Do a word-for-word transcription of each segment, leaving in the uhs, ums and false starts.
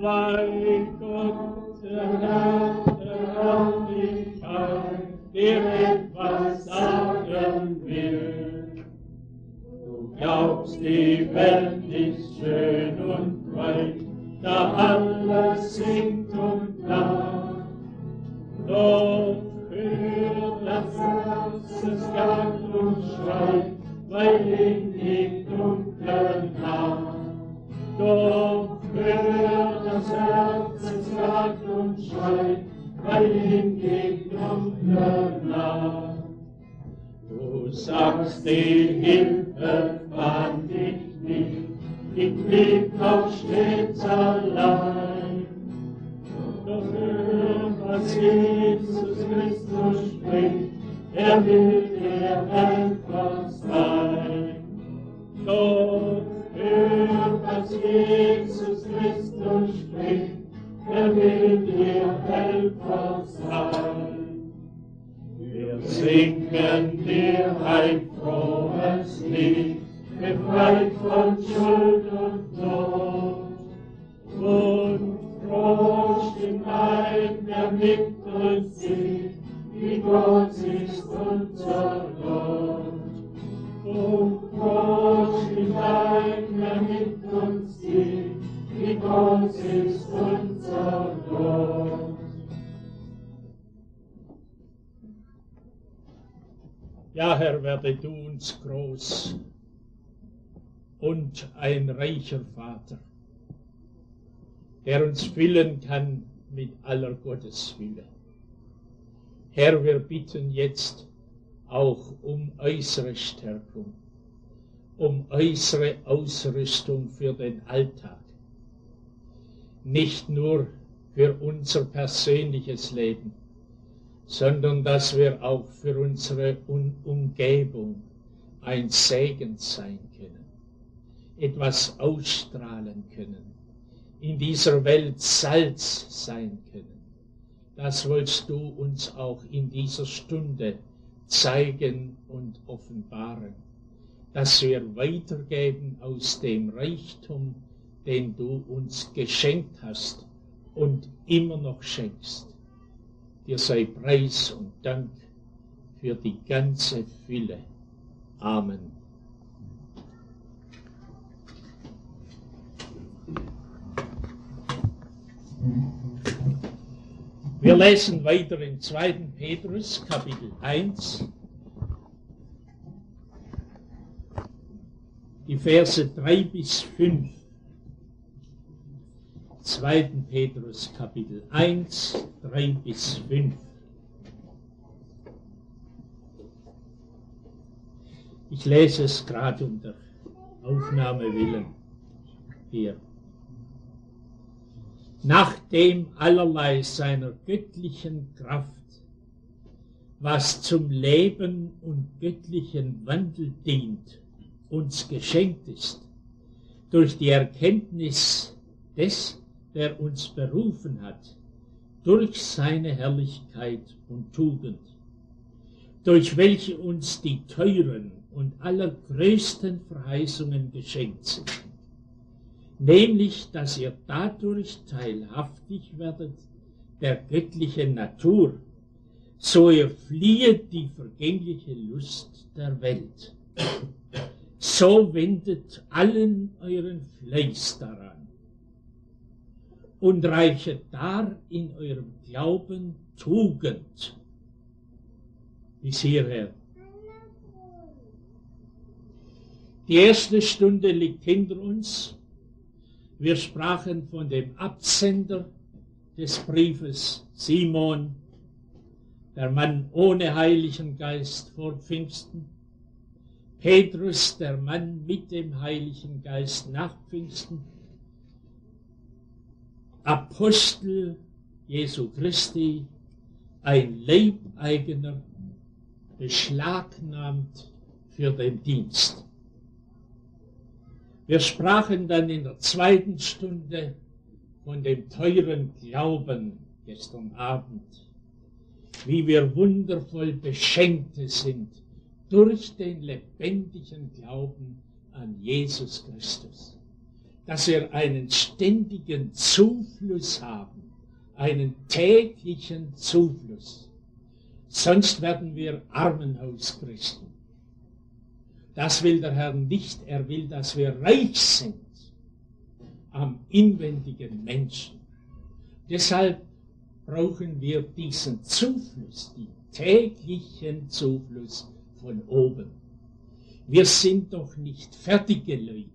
weil Gott der Herr der Herrlichkeit dir etwas sagen will. Du glaubst, die Welt ist schön und weit, da alles singt und lacht. Doch hör das Herz, es jagt und schreit, weil in die dunkle Nacht. Doch hör das Herz, es jagt und schreit, weil in die dunkle Nacht. Du sagst, die Hilfe fand ich nicht, ich blieb auch stets allein. Doch hör, was Jesus Christus spricht, er will dir Helfer sein. Doch hör, was Jesus Christus spricht, er will dir Helfer sein. Wir singen dir ein frohes Lied, befreit von Schuld und Not. Und froh stimmt ein, der mit uns sieht, wie groß ist unser Gott. Und froh stimmt ein, der mit uns sieht, wie groß ist unser Gott. Ja, Herr, werde du uns groß und ein reicher Vater, der uns füllen kann mit aller Gottesfülle. Herr, wir bitten jetzt auch um äußere Stärkung, um äußere Ausrüstung für den Alltag. Nicht nur für unser persönliches Leben, sondern dass wir auch für unsere Un- Umgebung ein Segen sein können, etwas ausstrahlen können, in dieser Welt Salz sein können. Das wollst du uns auch in dieser Stunde zeigen und offenbaren, dass wir weitergeben aus dem Reichtum, den du uns geschenkt hast und immer noch schenkst. Dir sei Preis und Dank für die ganze Fülle. Amen. Wir lesen weiter in zweiten Petrus, Kapitel eins, die Verse drei bis fünf. zweiten Petrus, Kapitel eins, drei bis fünf. Ich lese es gerade um der Aufnahme willen hier. Nachdem allerlei seiner göttlichen Kraft, was zum Leben und göttlichen Wandel dient, uns geschenkt ist, durch die Erkenntnis des, der uns berufen hat, durch seine Herrlichkeit und Tugend, durch welche uns die teuren und allergrößten Verheißungen geschenkt sind, nämlich, dass ihr dadurch teilhaftig werdet der göttlichen Natur, so ihr fliehet die vergängliche Lust der Welt. So wendet allen euren Fleiß daran und reichet dar in eurem Glauben Tugend. Bis hierher. Die erste Stunde liegt hinter uns. Wir sprachen von dem Absender des Briefes, Simon, der Mann ohne Heiligen Geist vor Pfingsten, Petrus, der Mann mit dem Heiligen Geist nach Pfingsten, Apostel Jesu Christi, ein Leibeigener, beschlagnahmt für den Dienst. Wir sprachen dann in der zweiten Stunde von dem teuren Glauben gestern Abend, wie wir wundervoll Beschenkte sind durch den lebendigen Glauben an Jesus Christus. dass wir einen ständigen Zufluss haben, einen täglichen Zufluss. Sonst werden wir Armenhauschristen. Das will der Herr nicht. Er will, dass wir reich sind am inwendigen Menschen. Deshalb brauchen wir diesen Zufluss, den täglichen Zufluss von oben. Wir sind doch nicht fertige Leute.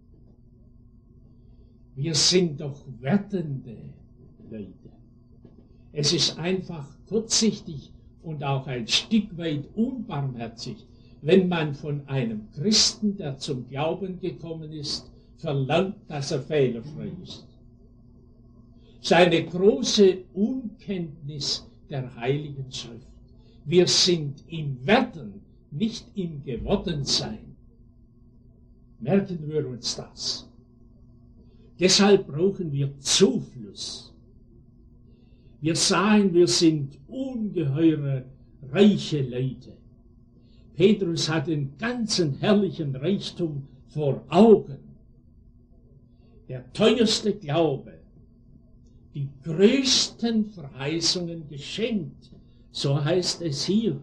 Wir sind doch werdende Leute. Es ist einfach kurzsichtig und auch ein Stück weit unbarmherzig, wenn man von einem Christen, der zum Glauben gekommen ist, verlangt, dass er fehlerfrei ist. Seine große Unkenntnis der Heiligen Schrift. Wir sind im Werden, nicht im Gewordensein. Merken wir uns das. Deshalb brauchen wir Zufluss. Wir sahen, wir sind ungeheure reiche Leute. Petrus hat den ganzen herrlichen Reichtum vor Augen. Der teuerste Glaube, die größten Verheißungen geschenkt, so heißt es hier.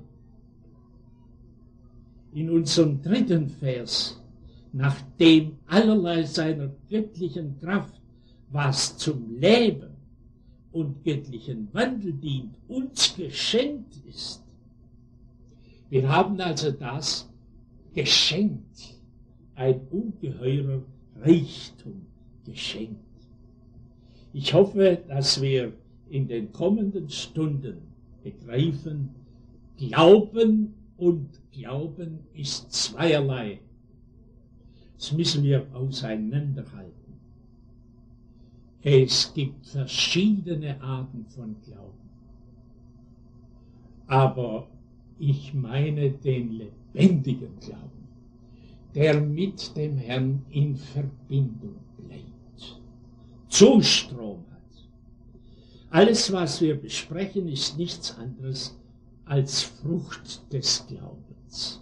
In unserem dritten Vers, nachdem allerlei seiner göttlichen Kraft, was zum Leben und göttlichen Wandel dient, uns geschenkt ist. Wir haben also das geschenkt, ein ungeheurer Reichtum geschenkt. Ich hoffe, dass wir in den kommenden Stunden begreifen, Glauben und Glauben ist zweierlei. Das müssen wir auseinanderhalten. Es gibt verschiedene Arten von Glauben. Aber ich meine den lebendigen Glauben, der mit dem Herrn in Verbindung bleibt, Zustrom hat. Alles, was wir besprechen, ist nichts anderes als Frucht des Glaubens.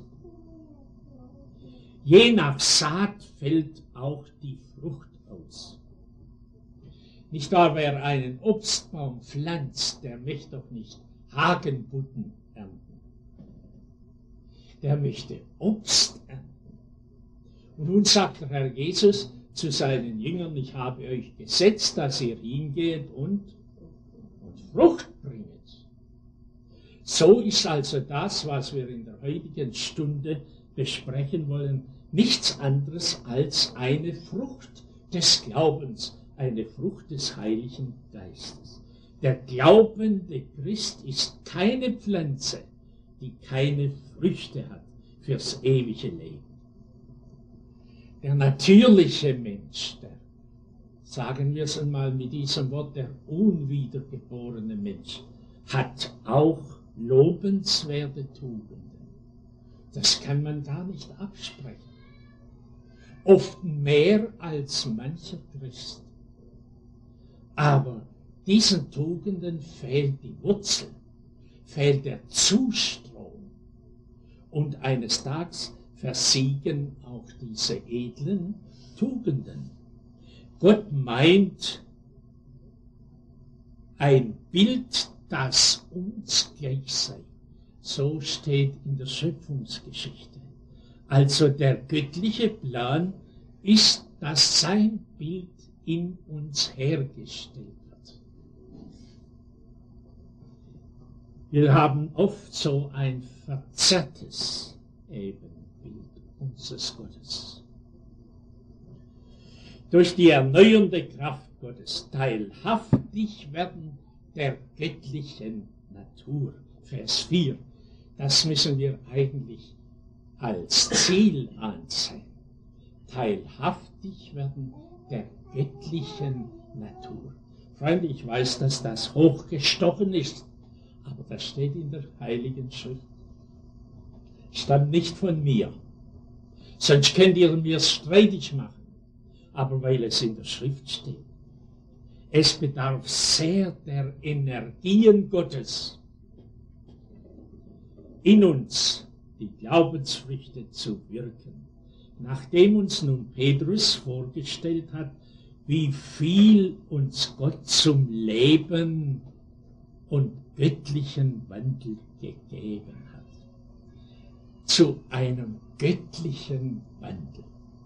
Je nach Saat fällt auch die Frucht aus. Nicht wahr, wer einen Obstbaum pflanzt, der möchte doch nicht Hagenbutten ernten. Der möchte Obst ernten. Und nun sagt der Herr Jesus zu seinen Jüngern, ich habe euch gesetzt, dass ihr hingeht und, und Frucht bringet. So ist also das, was wir in der heutigen Stunde besprechen wollen, nichts anderes als eine Frucht des Glaubens, eine Frucht des Heiligen Geistes. Der glaubende Christ ist keine Pflanze, die keine Früchte hat fürs ewige Leben. Der natürliche Mensch, der, sagen wir es einmal mit diesem Wort, der unwiedergeborene Mensch, hat auch lobenswerte Tugenden. Das kann man gar nicht absprechen. Oft mehr als mancher Christ. Aber diesen Tugenden fehlt die Wurzel, fehlt der Zustrom. Und eines Tages versiegen auch diese edlen Tugenden. Gott meint ein Bild, das uns gleich sei. So steht in der Schöpfungsgeschichte. Also der göttliche Plan ist, dass sein Bild in uns hergestellt wird. Wir haben oft so ein verzerrtes Ebenbild unseres Gottes. Durch die erneuernde Kraft Gottes teilhaftig werden der göttlichen Natur. Vers vier. Das müssen wir eigentlich als Ziel ansehen. Teilhaftig werden der göttlichen Natur. Freunde, ich weiß, dass das hochgestochen ist, aber das steht in der Heiligen Schrift. Stammt nicht von mir. Sonst könnt ihr mir es streitig machen. Aber weil es in der Schrift steht. Es bedarf sehr der Energien Gottes, in uns die Glaubensfrüchte zu wirken. Nachdem uns nun Petrus vorgestellt hat, wie viel uns Gott zum Leben und göttlichen Wandel gegeben hat. Zu einem göttlichen Wandel.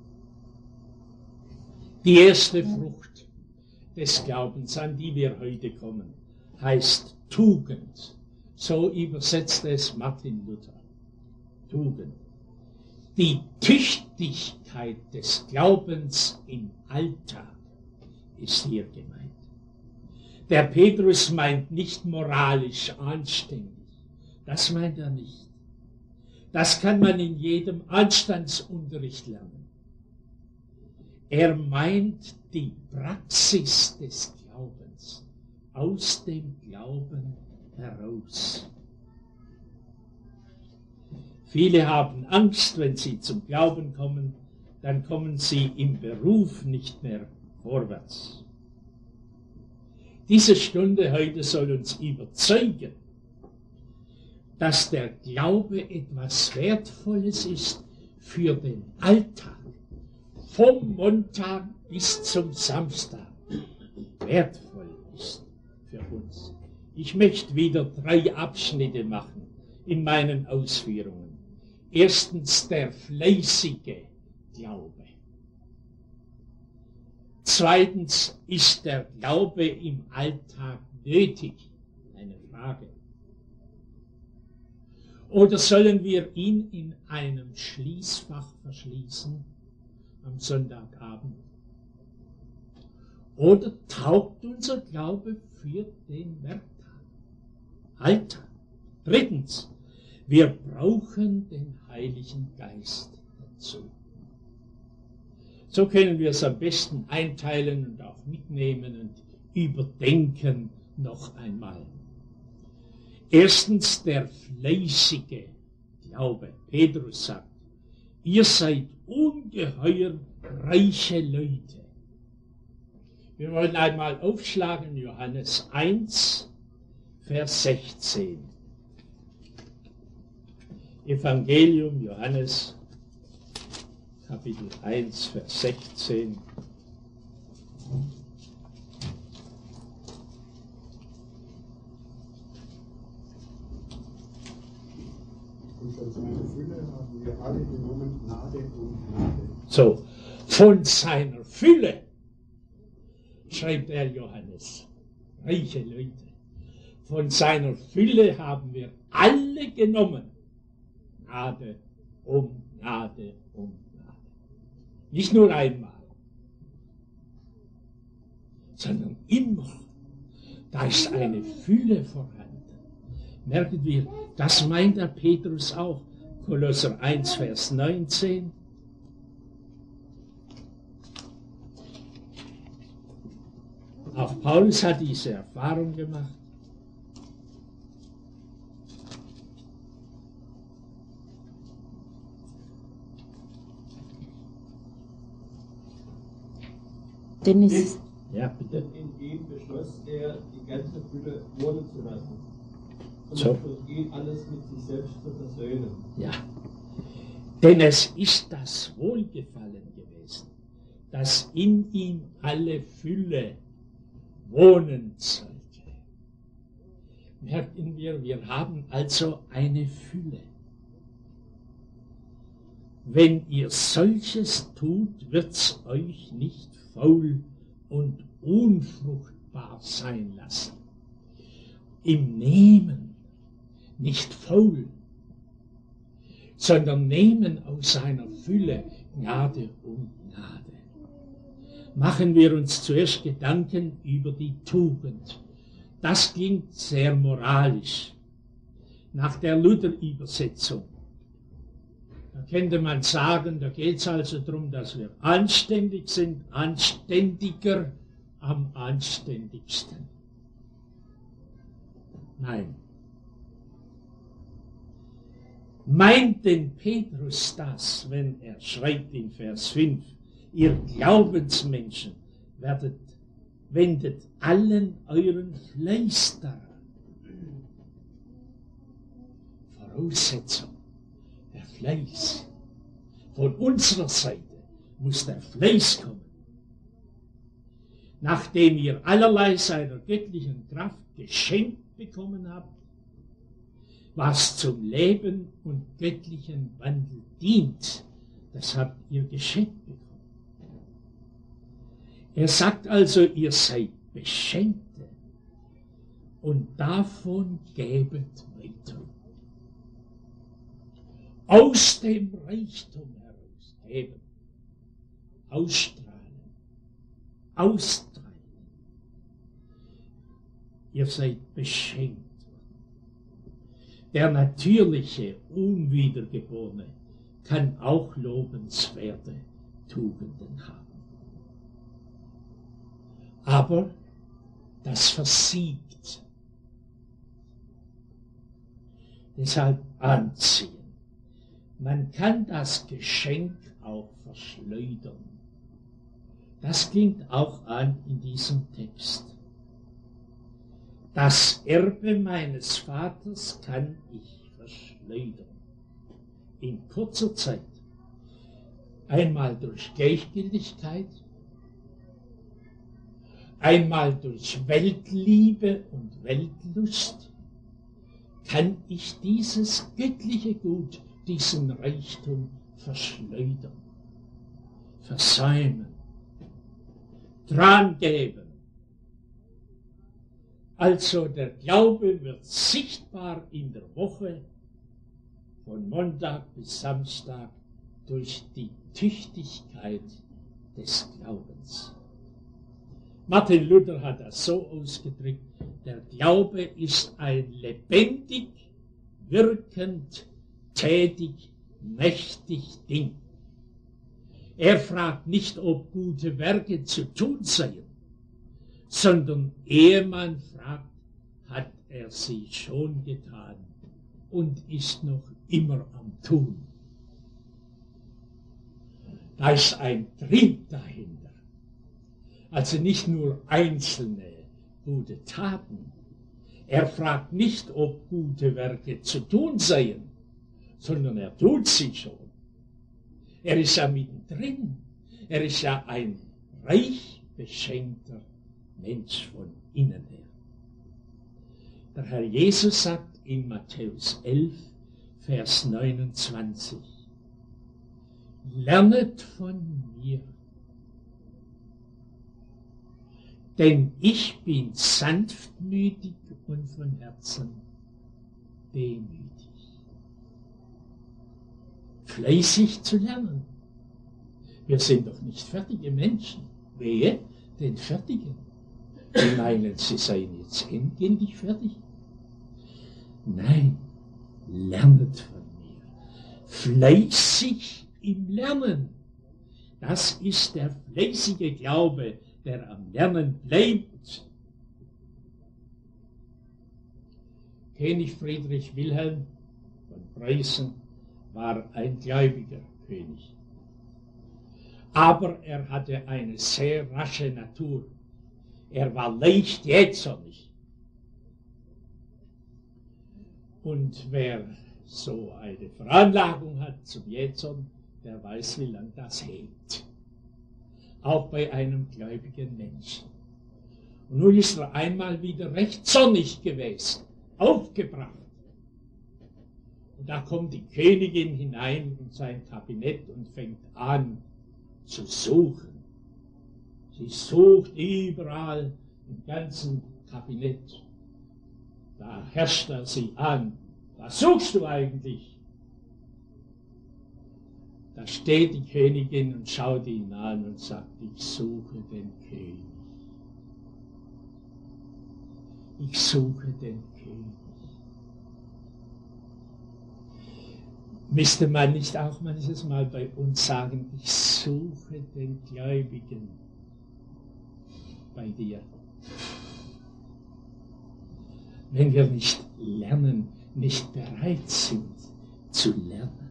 Die erste Frucht des Glaubens, an die wir heute kommen, heißt Tugend. So übersetzte es Martin Luther. Tugend. Die Tüchtigkeit des Glaubens im Alltag ist hier gemeint. Der Petrus meint nicht moralisch anständig. Das meint er nicht. Das kann man in jedem Anstandsunterricht lernen. Er meint die Praxis des Glaubens, aus dem Glauben heraus. Viele haben Angst, wenn sie zum Glauben kommen, dann kommen sie im Beruf nicht mehr vorwärts. Diese Stunde heute soll uns überzeugen, dass der Glaube etwas Wertvolles ist für den Alltag, vom Montag bis zum Samstag, wertvoll ist für uns. Ich möchte wieder drei Abschnitte machen in meinen Ausführungen. Erstens der fleißige Glaube. Zweitens, ist der Glaube im Alltag nötig? Eine Frage. Oder sollen wir ihn in einem Schließfach verschließen am Sonntagabend? Oder taugt unser Glaube für den Werktag, Alltag? Drittens, wir brauchen den Heiligen Geist dazu. So können wir es am besten einteilen und auch mitnehmen und überdenken noch einmal. Erstens der fleißige Glaube. Petrus sagt, ihr seid ungeheuer reiche Leute. Wir wollen einmal aufschlagen, Johannes eins, Vers sechzehn. Evangelium Johannes, Kapitel eins, Vers sechzehn. Und von seiner Fülle haben wir alle genommen, Gnade und Gnade. So, von seiner Fülle, schreibt er Johannes, reiche Leute, von seiner Fülle haben wir alle genommen, Gnade um Gnade um Gnade. Nicht nur einmal, sondern immer. Da ist eine Fülle vorhanden. Merken wir, das meint der Petrus auch. Kolosser eins, Vers neunzehn. Auch Paulus hat diese Erfahrung gemacht. Dennis. Ja, bitte. In ihm beschloss er, die ganze Fülle wohnen zu lassen. Und So. durch ihn alles mit sich selbst zu versöhnen. Ja, denn es ist das Wohlgefallen gewesen, dass in ihm alle Fülle wohnen sollte. Merken wir, wir haben also eine Fülle. Wenn ihr solches tut, wird's euch nicht faul und unfruchtbar sein lassen. Im Nehmen, nicht faul, sondern nehmen aus seiner Fülle Gnade um Gnade. Machen wir uns zuerst Gedanken über die Tugend. Das klingt sehr moralisch. Nach der Luther-Übersetzung. Da könnte man sagen, da geht es also darum, dass wir anständig sind, anständiger am anständigsten. Nein. Meint denn Petrus das, wenn er schreibt in Vers fünf, ihr Glaubensmenschen werdet, wendet allen euren Fleiß daran. Voraussetzung, der Fleiß. Von unserer Seite muss der Fleiß kommen. Nachdem ihr allerlei seiner göttlichen Kraft geschenkt bekommen habt, was zum Leben und göttlichen Wandel dient, das habt ihr geschenkt bekommen. Er sagt also, ihr seid Beschenkte und davon gebet weiter. Aus dem Reichtum heraus geben, ausstrahlen, austeilen. Ihr seid beschenkt worden. Der natürliche, Unwiedergeborene kann auch lobenswerte Tugenden haben. Aber das versiegt. Deshalb anziehen. Man kann das Geschenk auch verschleudern. Das klingt auch an in diesem Text. Das Erbe meines Vaters kann ich verschleudern. In kurzer Zeit. Einmal durch Gleichgültigkeit, einmal durch Weltliebe und Weltlust, kann ich dieses göttliche Gut, diesen Reichtum verschleudern, versäumen, dran geben. Also der Glaube wird sichtbar in der Woche, von Montag bis Samstag, durch die Tüchtigkeit des Glaubens. Martin Luther hat das so ausgedrückt, der Glaube ist ein lebendig, wirkend, tätig, mächtig Ding. Er fragt nicht, ob gute Werke zu tun seien, sondern ehe man fragt, hat er sie schon getan und ist noch immer am Tun. Da ist ein Trieb dahinter. Also nicht nur einzelne gute Taten. Er fragt nicht, ob gute Werke zu tun seien, sondern er tut sie schon. Er ist ja mittendrin. Er ist ja ein reich beschenkter Mensch von innen her. Der Herr Jesus sagt in Matthäus elf, Vers neunundzwanzig, lernet von mir, denn ich bin sanftmütig und von Herzen demütig. Fleißig zu lernen. Wir sind doch nicht fertige Menschen. Wehe, den Fertigen. Sie meinen, sie seien jetzt endgültig fertig? Nein, lernet von mir. Fleißig im Lernen. Das ist der fleißige Glaube, der am Lernen bleibt. König Friedrich Wilhelm von Preußen war ein gläubiger König. Aber er hatte eine sehr rasche Natur. Er war leicht jähzornig. Und wer so eine Veranlagung hat zum Jähzorn, der weiß, wie lange das hält. Auch bei einem gläubigen Menschen. Und nun ist er einmal wieder recht zornig gewesen, aufgebracht. Und da kommt die Königin hinein in sein Kabinett und fängt an zu suchen. Sie sucht überall im ganzen Kabinett. Da herrscht er sie an. Was suchst du eigentlich? Da steht die Königin und schaut ihn an und sagt, ich suche den König. Ich suche den König. Müsste man nicht auch manches Mal bei uns sagen, ich suche den Gläubigen bei dir. Wenn wir nicht lernen, nicht bereit sind zu lernen.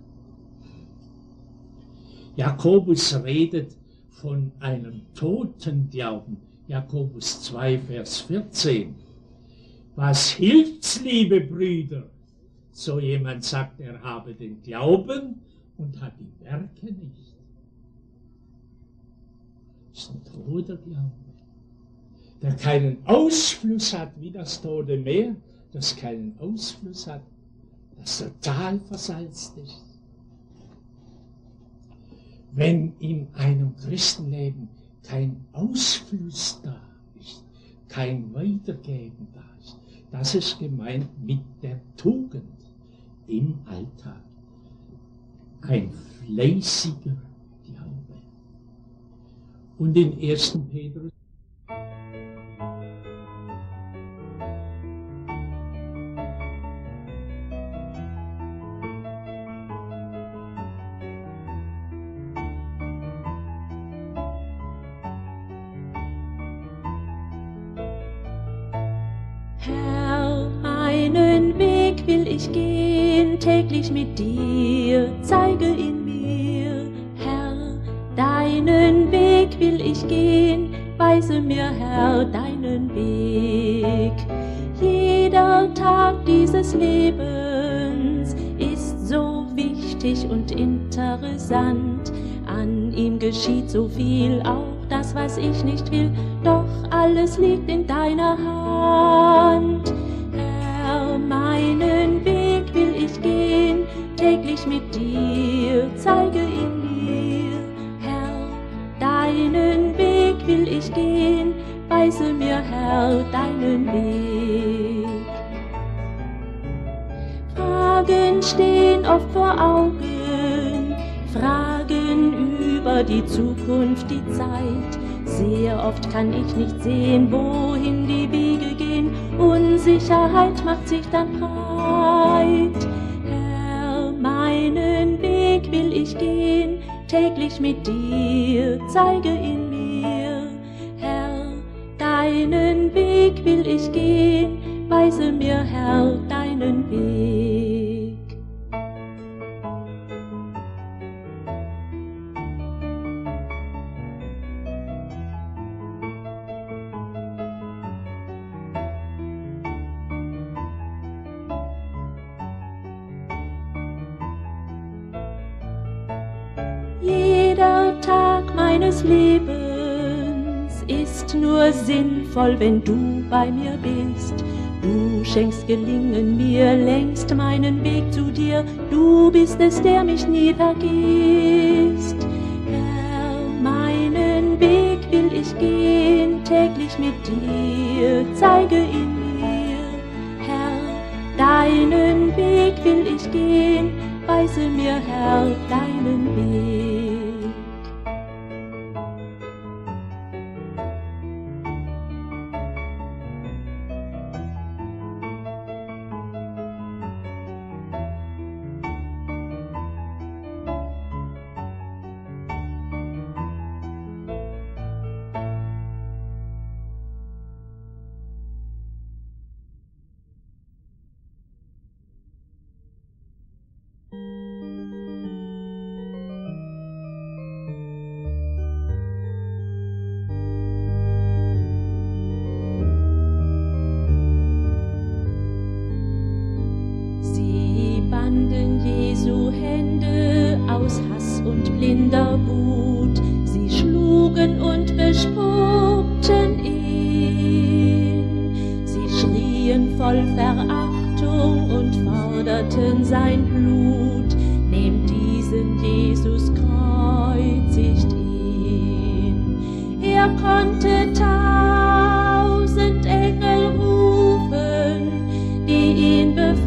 Jakobus redet von einem toten Glauben. Jakobus zwei, Vers vierzehn. Was hilft's, liebe Brüder? So jemand sagt, er habe den Glauben und hat die Werke nicht, ist ein toter Glaube, der keinen Ausfluss hat wie das Tote Meer, das keinen Ausfluss hat, das total versalzt ist. Wenn in einem Christenleben kein Ausfluss da ist, kein Weitergeben da ist, das ist gemeint mit der Tugend im Alltag. Ein fleißiger Glaube. Und in ersten Petrus Herr, meinen Weg will ich gehen, täglich mit dir, zeige ihn mir. Herr, deinen Weg will ich gehen, weise mir, Herr, deinen Weg. Jeder Tag dieses Lebens ist so wichtig und interessant. An ihm geschieht so viel, auch das, was ich nicht will, doch alles liegt in deiner Hand. Herr, meinen Weg will ich gehen, täglich mit dir, zeige ihn mir. Herr, deinen Weg will ich gehen, weise mir, Herr, deinen Weg. Fragen stehen oft vor Augen, Fragen über die Zukunft, die Zeit. Sehr oft kann ich nicht sehen, wohin die Wege gehen. Unsicherheit macht sich dann breit. Herr, meinen Weg will ich gehen, täglich mit dir, zeige ihn mir. Herr, deinen Weg will ich gehen, weise mir, Herr, deinen Weg. Jeder Tag meines Lebens ist nur sinnvoll, wenn du bei mir bist. Du schenkst Gelingen mir, lenkst meinen Weg zu dir. Du bist es, der mich nie vergisst. Herr, meinen Weg will ich gehen, täglich mit dir, zeige ihn mir. Herr, deinen Weg will ich gehen, weise mir, Herr, deinen Weg. Jesu Hände aus Hass und blinder Wut, sie schlugen und bespuckten ihn. Sie schrien voll Verachtung und forderten sein Blut. Nehmt diesen Jesus, kreuzigt ihn. Er konnte tausend Engel rufen, die ihn befreien.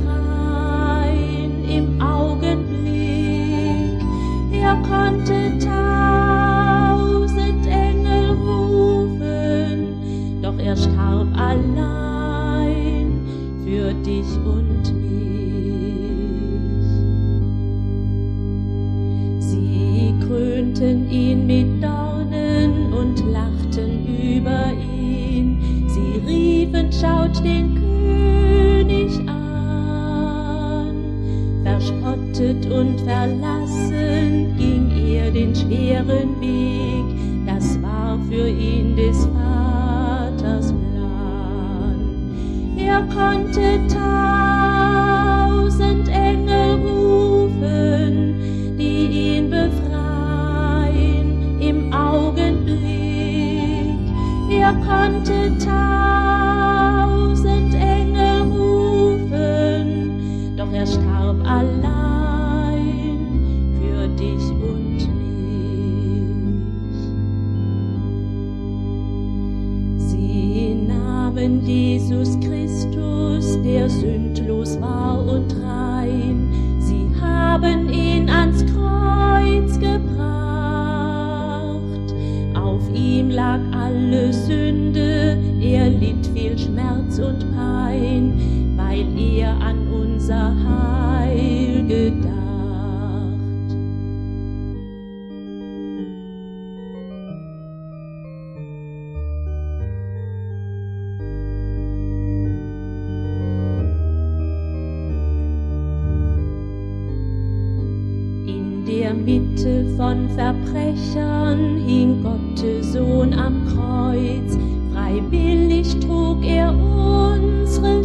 Er konnte tausend Engel rufen, doch er starb allein für dich und mich. Sie krönten ihn mit Dornen und lachten über ihn. Sie riefen, schaut den König an. Verspottet und verlassen ging er den schweren Weg, das war für ihn des Vaters Plan. Er konnte tausend Engel rufen, die Er konnte tausend Engel rufen, doch er starb allein für dich und mich. Sie nahmen Jesus Christus, der sündlos war und rein, sie haben ihn ans Kreuz gebracht. Auf ihm lag alle Sünde, er litt viel Schmerz und Pein, weil er an unser Heil gedacht. In der Mitte von Verbrechern hing Gottes Sohn am Kreuz, freiwillig trug er unsere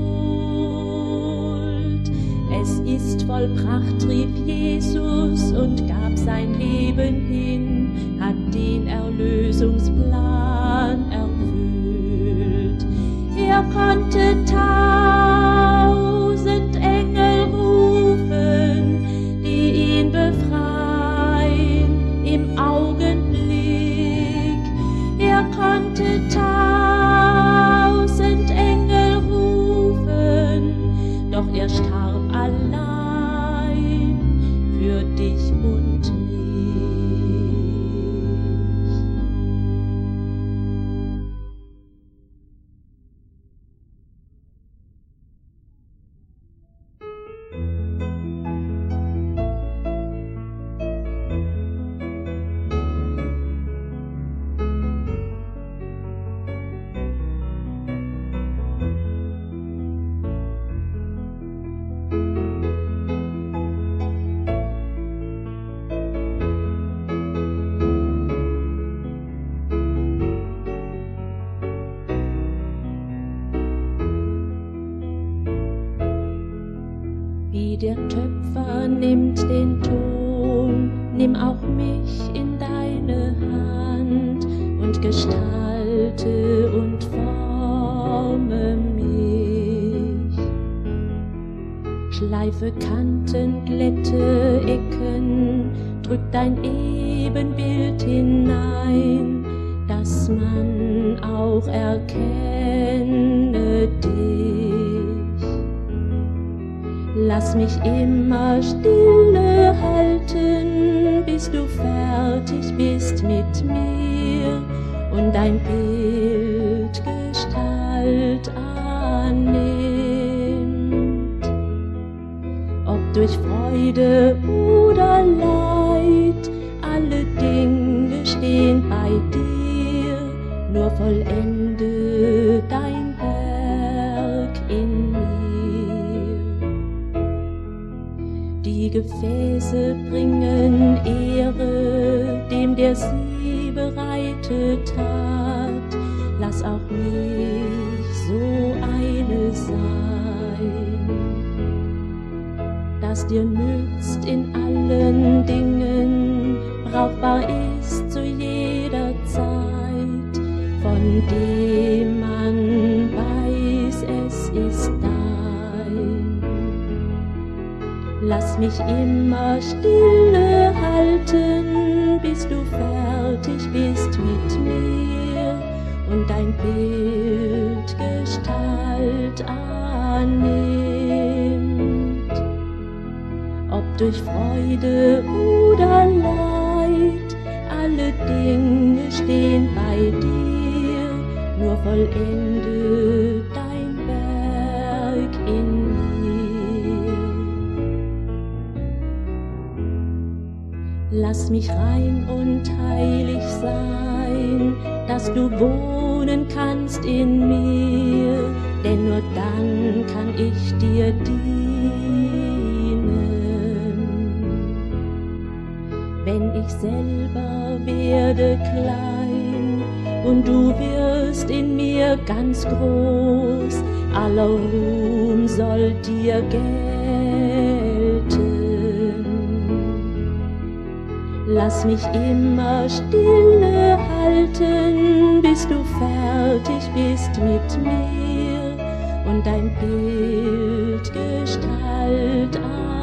Schuld. Es ist vollbracht, rief Jesus und gab sein Leben hin, hat den Erlösungsplan erfüllt. Er konnte tausend Engel rufen, die ihn befreien im Augenblick. Er konnte tausend Engel rufen, doch er starb allein für dich und mich. Wie der Töpfer nimmt den Ton, nimm auch mich in deine Hand und gestalte und forme mich. Schleife Kanten, glätte Ecken, drück dein Ebenbild hinein, dass man auch erkenne dich. Lass mich immer stille halten, bis du fertig bist mit mir und dein Bild Gestalt annimmt. Ob durch Freude oder Leid, alle Dinge stehen bei dir, nur vollende dein Werk in mir. Die Gefäße bringen Ehre dem, der sie bereitet hat. Lass auch mich so eine sein, das dir nützt in allen Dingen, brauchbar ist zu jeder Zeit, von dem man weiß, es ist dein. Lass mich immer stille halten, bis du fertig bist mit mir und dein Bild Gestalt annimmt. Ob durch Freude oder Leid, alle Dinge stehen bei dir, nur vollende dein Werk in mir. Lass mich rein und heilig sein, dass du wohnen kannst in mir, denn nur dann kann ich dir dienen. Wenn ich selber werde klein und du wirst in mir ganz groß, aller Ruhm soll dir gelten. Lass mich immer stille halten, bis du fertig bist mit mir und dein Bild Gestalt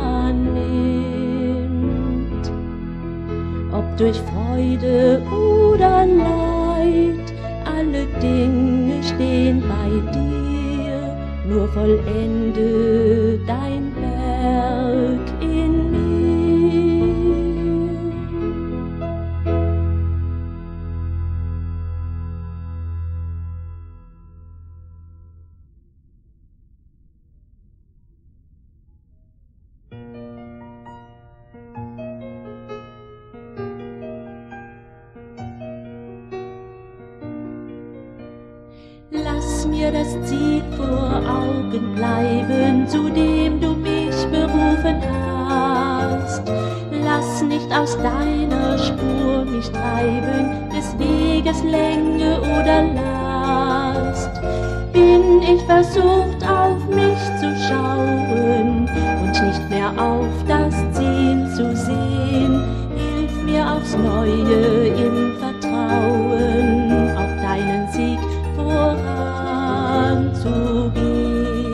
annimmt. Ob durch Freude oder Leid, alle Dinge stehen bei dir, nur vollende dein Werk in mir. Lass mir das Ziel vor Augen bleiben, zu dem du mich berufen hast. Lass nicht aus deiner Spur mich treiben, des Weges Länge oder Last. Bin ich versucht, auf mich zu schauen und nicht mehr auf das Ziel zu sehen, hilf mir aufs Neue im Vertrauen auf deinen Sieg voranzugehen.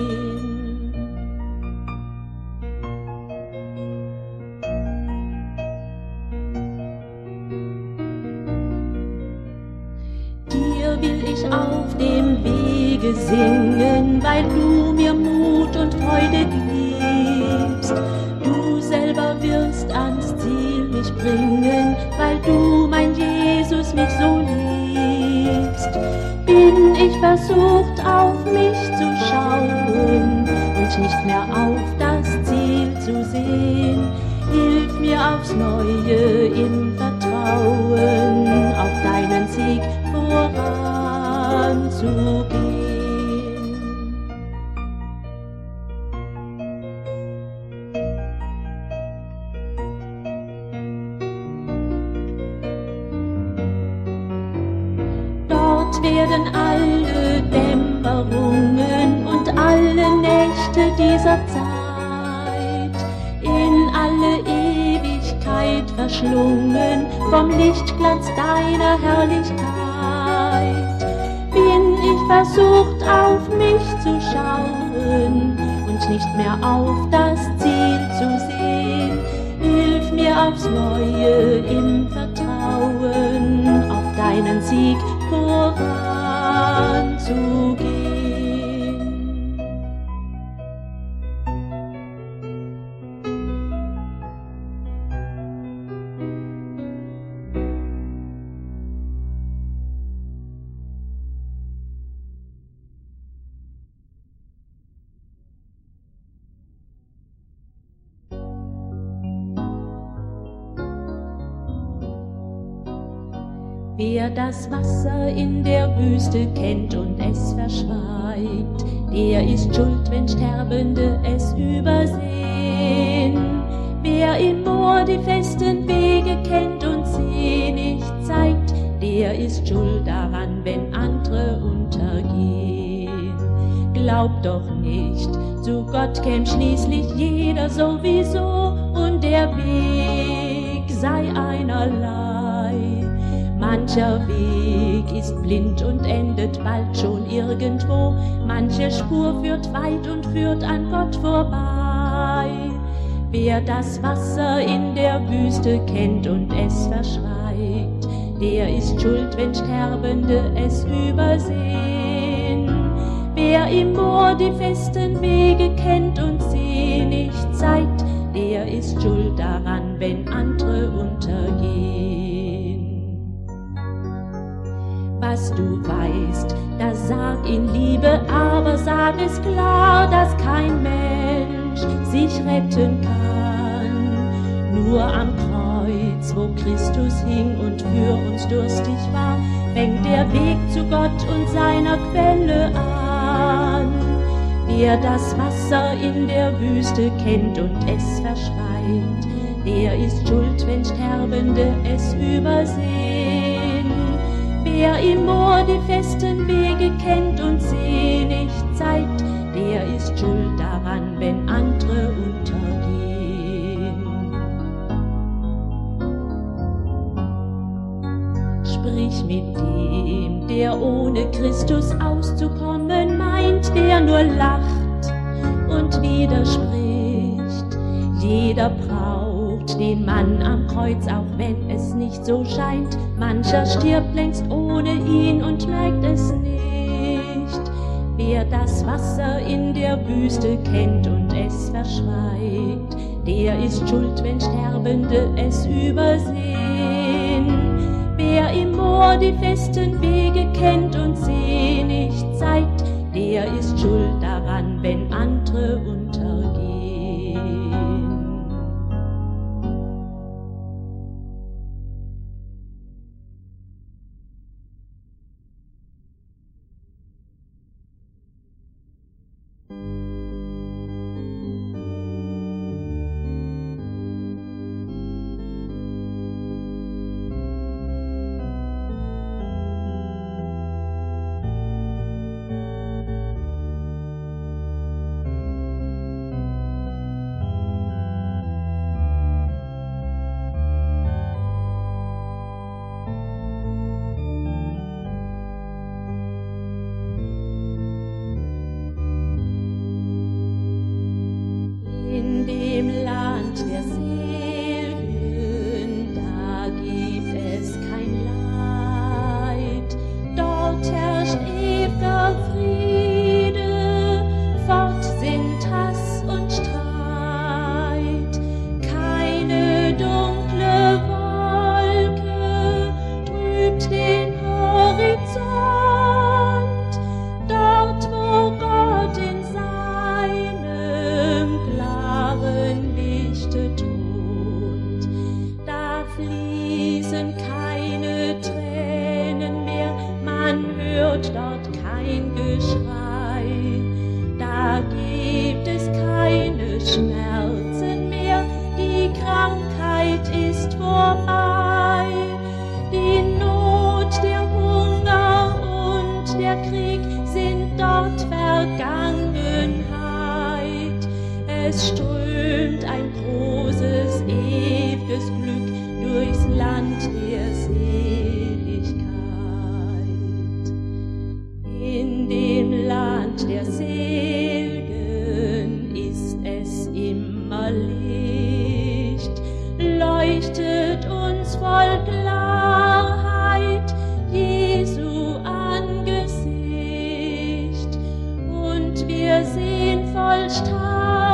Dir will ich auf dem Wege singen, weil du mir Mut und Freude gibst. Du selber wirst ans Ziel mich bringen, weil du, mein Jesus, mich so liebst. Bin ich versucht, auf mich zu schauen und nicht mehr auf das Ziel zu sehen, hilf mir aufs Neue im Vertrauen auf deinen Sieg voranzugehen. Werden alle Dämmerungen und alle Nächte dieser Zeit in alle Ewigkeit verschlungen vom Lichtglanz deiner Herrlichkeit. Bin ich versucht, auf mich zu schauen und nicht mehr auf das Ziel zu sehen, hilf mir aufs Neue im Vertrauen auf deinen Sieg voranzugehen. Wer das Wasser in der Wüste kennt und es verschweigt, der ist schuld, wenn Sterbende es übersehen. Wer im Moor die festen Wege kennt und sie nicht zeigt, der ist schuld daran, wenn andere untergehen. Glaub doch nicht, zu Gott käme schließlich jeder sowieso und der Weg sei einerlei. Mancher Weg ist blind und endet bald schon irgendwo, manche Spur führt weit und führt an Gott vorbei. Wer das Wasser in der Wüste kennt und es verschweigt, der ist schuld, wenn Sterbende es übersehen. Wer im Moor die festen Wege kennt und sie nicht zeigt, der ist schuld daran, wenn andere untergehen. Was du weißt, das sag in Liebe, aber sag es klar, dass kein Mensch sich retten kann. Nur am Kreuz, wo Christus hing und für uns durstig war, fängt der Weg zu Gott und seiner Quelle an. Wer das Wasser in der Wüste kennt und es verschweigt, der ist schuld, wenn Sterbende es übersehen. Wer im Moor die festen Wege kennt und sie nicht zeigt, der ist schuld daran, wenn andere untergehen. sprich mit dem, der ohne Christus auszukommen meint, der nur lacht und widerspricht. Jeder braucht den Mann am Kreuz, auch wenn es nicht so scheint. Mancher stirbt längst ohne ihn und merkt es nicht. Wer das Wasser in der Wüste kennt und es verschweigt, der ist schuld, wenn Sterbende es übersehen. Wer im Moor die festen Wege kennt und sie nicht zeigt, der ist schuld daran, wenn andere untergehen. Es strömt ein großes, ewiges Glück durchs Land der Seligkeit. In dem Land der Selgen ist es immer Licht, leuchtet uns voll Klarheit Jesu Angesicht, und wir sehen voll Staunen,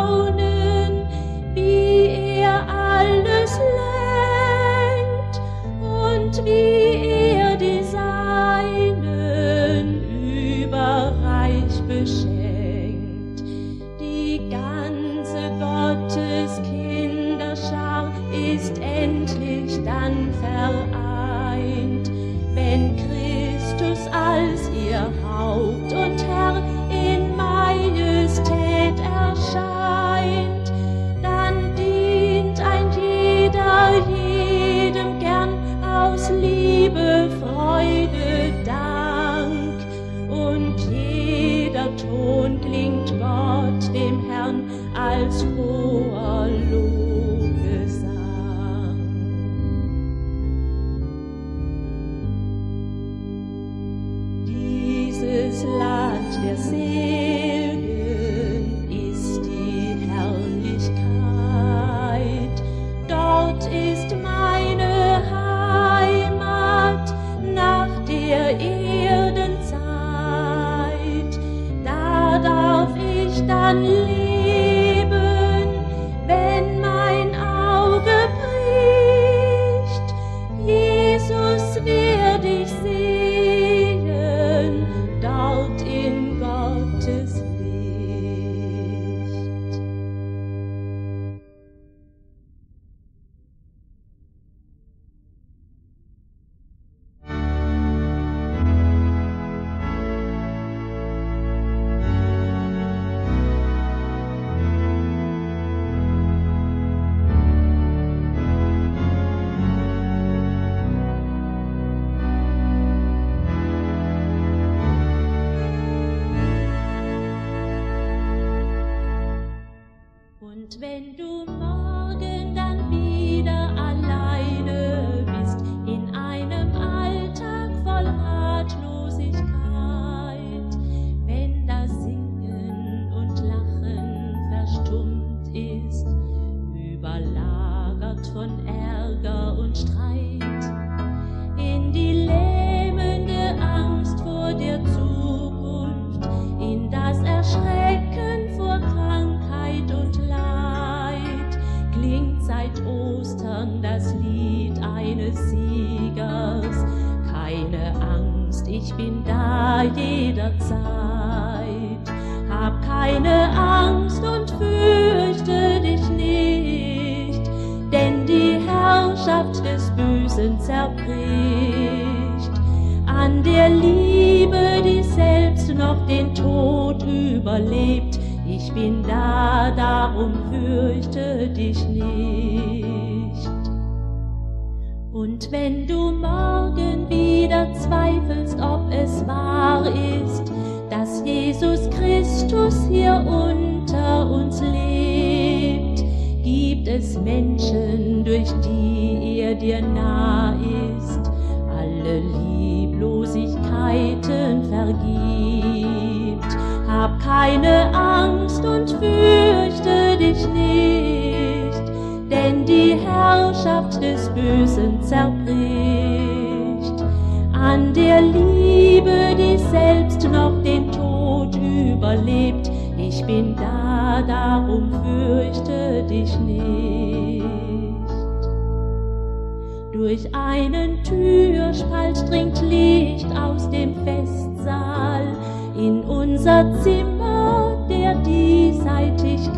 wie er alles lenkt und wie er die Seinen überreich beschenkt. Die ganze Gotteskinderschar ist endlich dann vereint, wenn Christus als ihr Haupt und Herr in Majestät erscheint. Dann dient ein jeder jedem gern aus Liebe jeder Zeit. Hab keine Angst und fürchte dich nicht, denn die Herrschaft des Bösen zerbricht. An der Liebe, die selbst noch den Tod überlebt, ich bin da, darum fürchte dich nicht. Und wenn du morgen wieder zweifelst, ob es wahr ist, dass Jesus Christus hier unter uns lebt, gibt es Menschen, durch die er dir nah ist, alle Lieblosigkeiten vergibt. Hab keine Angst und fürchte dich nicht, denn die Herrschaft des Bösen zerbricht. An der Liebe, die selbst noch den Tod überlebt, ich bin da, darum fürchte dich nicht. Durch einen Türspalt dringt Licht aus dem Festsaal in unser Zimmer der Diesseitigkeit.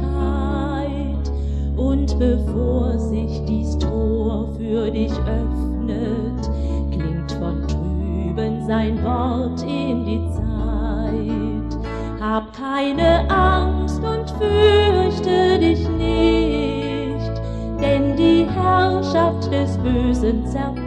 Und bevor sich dies Tor für dich öffnet, klingt von drüben sein Wort in die Zeit. Hab keine Angst und fürchte dich nicht, denn die Herrschaft des Bösen zerbricht.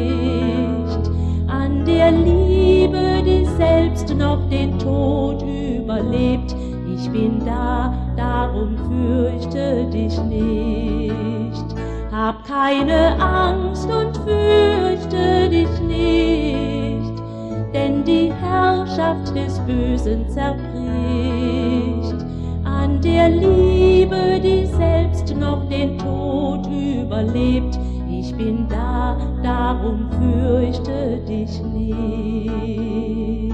An der Liebe, die selbst noch den Tod überlebt, ich bin da, darum fürchte dich nicht. Hab keine Angst und fürchte dich nicht, denn die Herrschaft des Bösen zerbricht. An der Liebe, die selbst noch den Tod überlebt, ich bin da, darum fürchte dich nicht.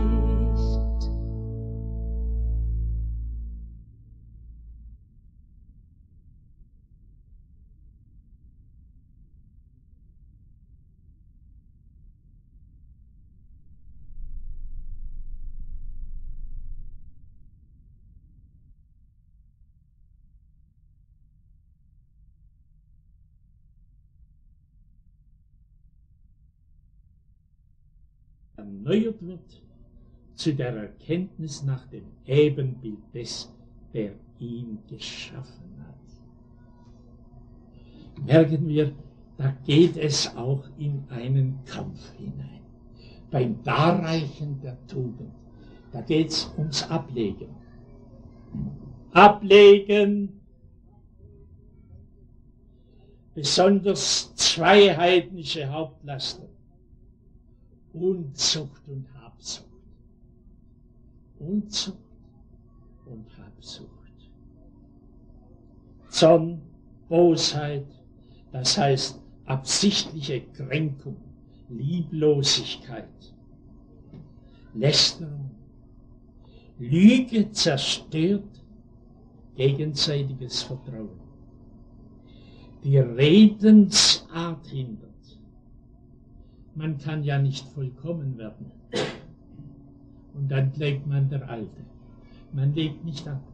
Erneuert wird zu der Erkenntnis nach dem Ebenbild des, der ihn geschaffen hat. Merken wir, da geht es auch in einen Kampf hinein. Beim Darreichen der Tugend, da geht es ums Ablegen. Ablegen, besonders zwei heidnische Hauptlaster. Unzucht und Habsucht. Unzucht und Habsucht. Zorn, Bosheit, das heißt absichtliche Kränkung, Lieblosigkeit, Lästerung, Lüge zerstört gegenseitiges Vertrauen. Die Redensart hindert. Man kann ja nicht vollkommen werden. Und dann bleibt man der Alte. Man legt nicht ab.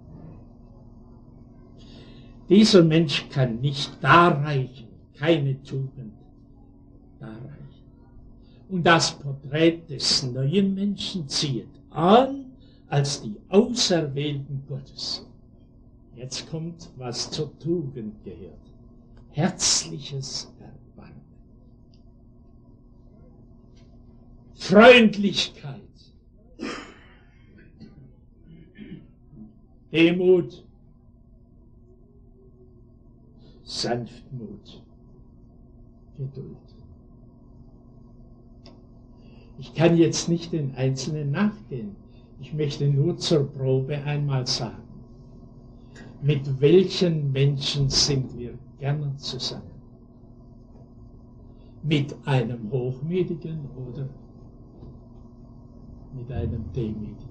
Dieser Mensch kann nicht darreichen, keine Tugend darreichen. Und das Porträt des neuen Menschen zieht an als die Auserwählten Gottes. Jetzt kommt, was zur Tugend gehört. Herzliches Erbarmen. Freundlichkeit. Demut. Sanftmut. Geduld. Ich kann jetzt nicht den Einzelnen nachgehen. Ich möchte nur zur Probe einmal sagen, mit welchen Menschen sind wir gerne zusammen? Mit einem Hochmütigen oder mit einem Demütigen?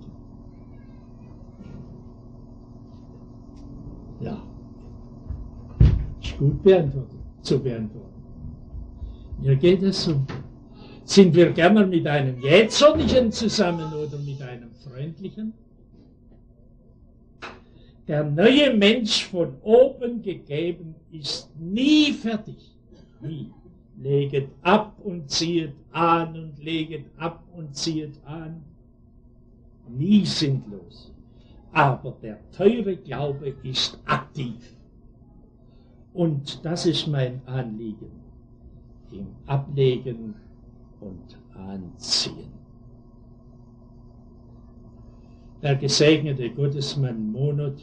Ja, ist gut beantwortet, zu beantworten. Mir geht es so. Sind wir gerne mit einem Jähzornigen zusammen oder mit einem freundlichen? Der neue Mensch von oben gegeben ist nie fertig. Nie. Leget ab und ziehet an und leget ab und ziehet an. Nie sinnlos. Aber der teure Glaube ist aktiv. Und das ist mein Anliegen. Im Ablegen und Anziehen. Der gesegnete Gottesmann Monod,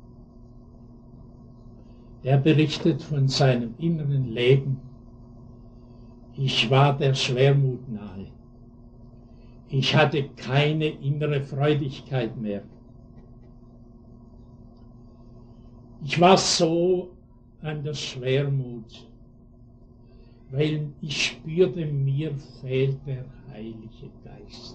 er berichtet von seinem inneren Leben. Ich war der Schwermut nahe. Ich hatte keine innere Freudigkeit mehr. Ich war so an der Schwermut, weil ich spürte, mir fehlt der Heilige Geist.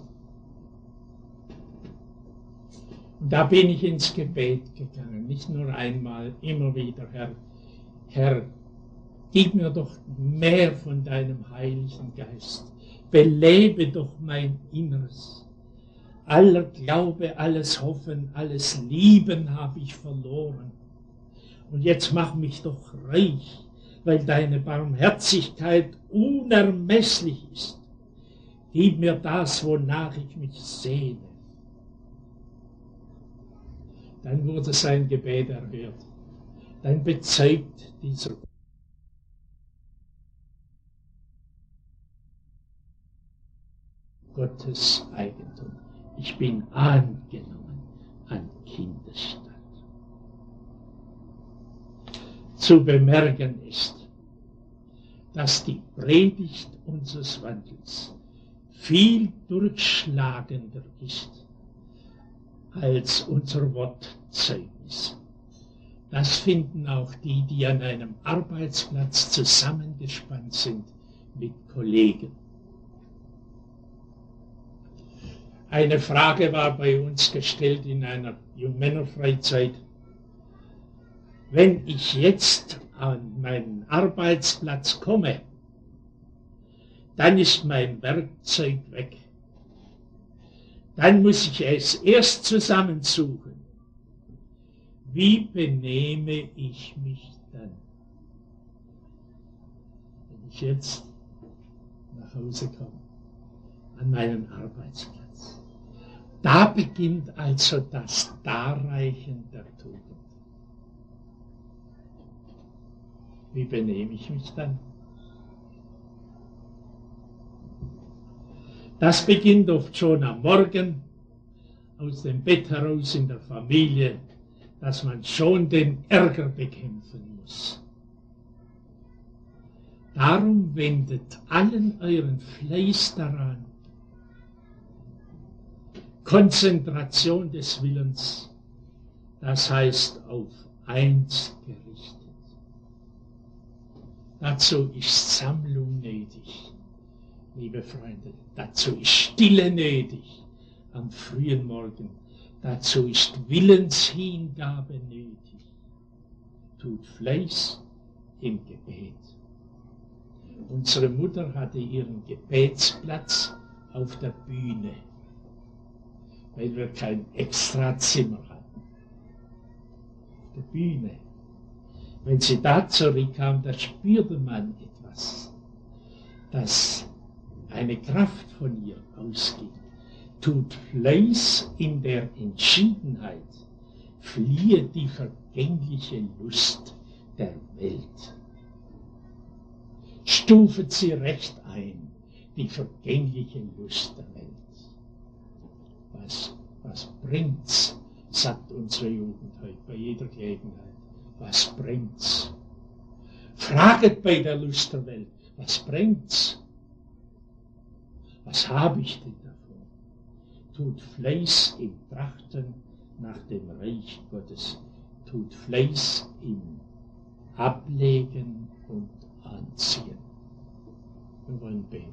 Und da bin ich ins Gebet gegangen, nicht nur einmal, immer wieder, Herr, Herr, gib mir doch mehr von deinem Heiligen Geist, belebe doch mein Inneres. Aller Glaube, alles Hoffen, alles Lieben habe ich verloren. Und jetzt mach mich doch reich, weil deine Barmherzigkeit unermesslich ist. Gib mir das, wonach ich mich sehne. Dann wurde sein Gebet erhört. Dann bezeugt dieser Gottes Eigentum. Ich bin angenommen an Kindesstatt. Zu bemerken ist, dass die Predigt unseres Wandels viel durchschlagender ist als unser Wortzeugnis. Das finden auch die, die an einem Arbeitsplatz zusammengespannt sind mit Kollegen. Eine Frage war bei uns gestellt in einer Jungmännerfreizeit. Wenn ich jetzt an meinen Arbeitsplatz komme, dann ist mein Werkzeug weg. Dann muss ich es erst zusammensuchen. Wie benehme ich mich dann? Wenn ich jetzt nach Hause komme, an meinen Arbeitsplatz. Da beginnt also das Darreichen der Tugend. Wie benehme ich mich dann? Das beginnt oft schon am Morgen, aus dem Bett heraus in der Familie, dass man schon den Ärger bekämpfen muss. Darum wendet allen euren Fleiß daran, Konzentration des Willens, das heißt auf eins gerichtet. Dazu ist Sammlung nötig, liebe Freunde. Dazu ist Stille nötig am frühen Morgen. Dazu ist Willenshingabe nötig. Tut Fleiß im Gebet. Unsere Mutter hatte ihren Gebetsplatz auf der Bühne, weil wir kein Extrazimmer hatten. Auf der Bühne. Wenn sie da zurückkam, da spürte man etwas, dass eine Kraft von ihr ausging. Tut Fleiß in der Entschiedenheit, fliehe die vergängliche Lust der Welt. Stufet sie recht ein, die vergängliche Lust der Welt. Was, was bringt's, sagt unsere Jugend heute bei jeder Gelegenheit. Was bringt's? Fraget bei der Lust der Welt, was bringt's? Was habe ich denn davon? Tut Fleiß im Trachten nach dem Reich Gottes. Tut Fleiß im Ablegen und Anziehen. Wir wollen beten.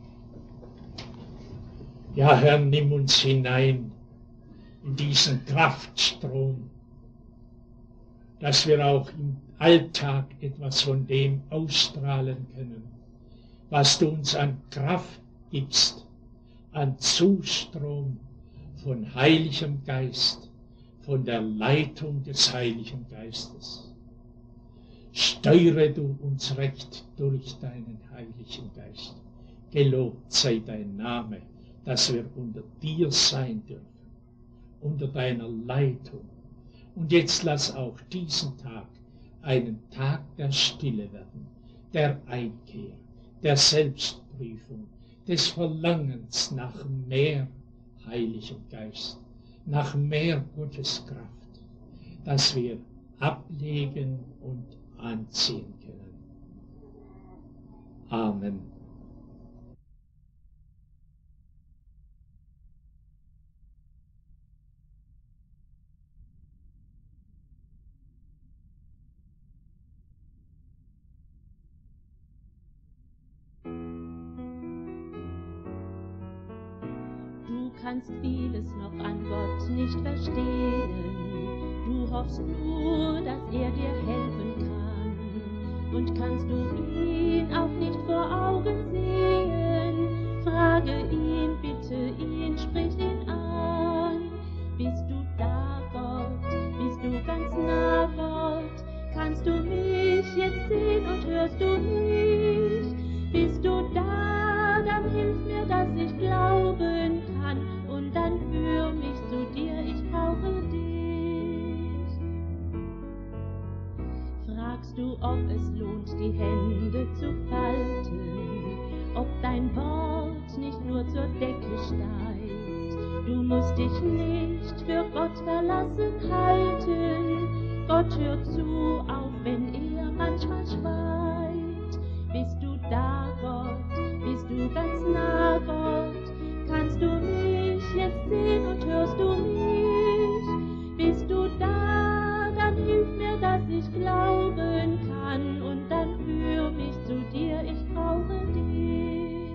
Ja, Herr, nimm uns hinein in diesen Kraftstrom, dass wir auch im Alltag etwas von dem ausstrahlen können, was du uns an Kraft gibst an Zustrom von Heiligem Geist, von der Leitung des Heiligen Geistes. Steuere du uns recht durch deinen Heiligen Geist. Gelobt sei dein Name, dass wir unter dir sein dürfen, unter deiner Leitung. Und jetzt lass auch diesen Tag einen Tag der Stille werden, der Einkehr, der Selbstprüfung, des Verlangens nach mehr Heiligem Geist, nach mehr Gottes Kraft, dass wir ablegen und anziehen können. Amen. Du kannst vieles noch an Gott nicht verstehen. Du hoffst nur, dass er dir helfen kann. Und kannst du ihn auch nicht vor Augen sehen, frage ihn, bitte ihn, sprich ihn an. Bist du da, Gott? Bist du ganz nah, Gott? Kannst du mich jetzt sehen und hörst du mich? Bist du da, dann hilf mir, dass ich glauben kann. Und dann führ mich zu dir, ich brauche dich. Fragst du, ob es lohnt, die Hände zu falten, ob dein Wort nicht nur zur Decke steigt. Du musst dich nicht für Gott verlassen halten. Gott hört zu, auch wenn er manchmal schweigt. Bist du da, Gott? Bist du ganz nah, Gott? Kannst du mich jetzt sehen und hörst du mich? Bist du da, dann hilf mir, dass ich glauben kann. Und dann führ mich zu dir, ich brauche dich.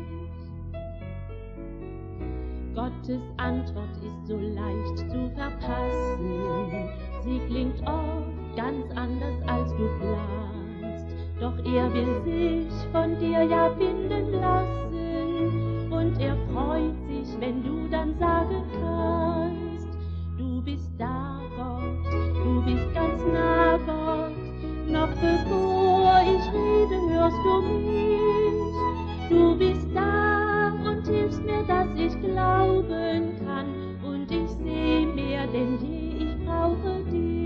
Gottes Antwort ist so leicht zu verpassen. Sie klingt oft ganz anders, als du planst. Doch er will sich von dir ja finden lassen. Und er freut sich, wenn du dann sagen kannst, du bist da, Gott, du bist ganz nah, Gott. Noch bevor ich rede, hörst du mich. Du bist da und hilfst mir, dass ich glauben kann. Und ich seh mehr denn je, ich brauche dich.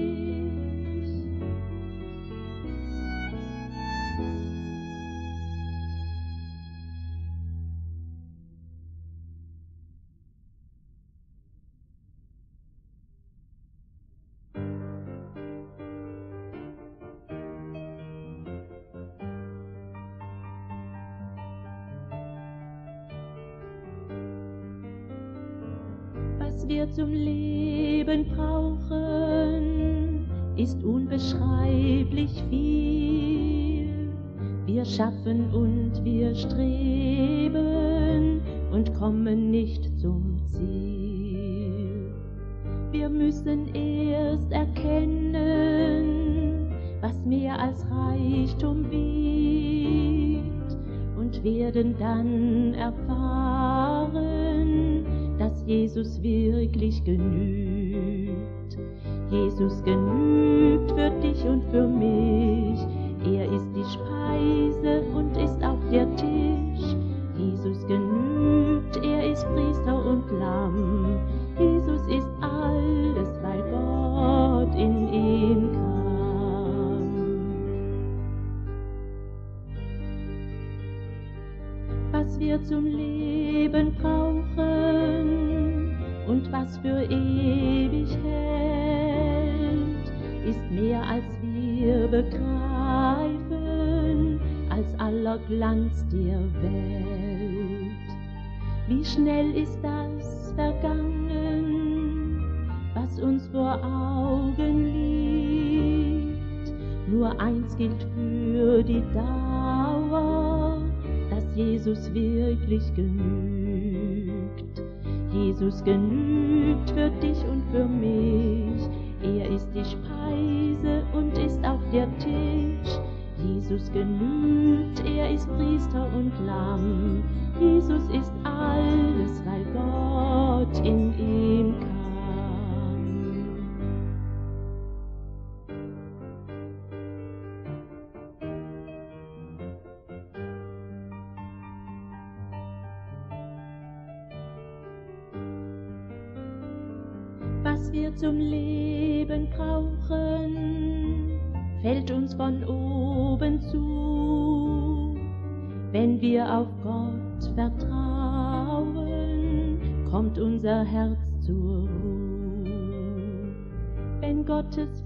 Was wir zum Leben brauchen, ist unbeschreiblich viel. Wir schaffen und wir streben und kommen nicht zum Ziel. Wir müssen erst erkennen, was mehr als Reichtum wiegt, und werden dann erfahren, dass Jesus wirklich genügt. Jesus genügt für dich und für mich. Er ist die Speise und ist auch der Tisch. Jesus genügt, er ist Priester und Lamm. Jesus ist alles, weil Gott in ihn kam. Was wir zum Leben brauchen und was für ewig hält, ist mehr als wir begreifen, als aller Glanz der Welt. Wie schnell ist das vergangen, was uns vor Augen liegt. Nur eins gilt für die Dauer, dass Jesus wirklich genügt. Jesus genügt für dich und für mich. Er ist die Speise und ist auch der Tisch. Jesus genügt, er ist Priester und Lamm. Jesus ist alles, weil Gott in ihm kam. Was wir zum Leben brauchen, fällt uns von oben zu. Wenn wir auf Gott vertrauen, kommt unser Herz zur Ruhe. Wenn Gottes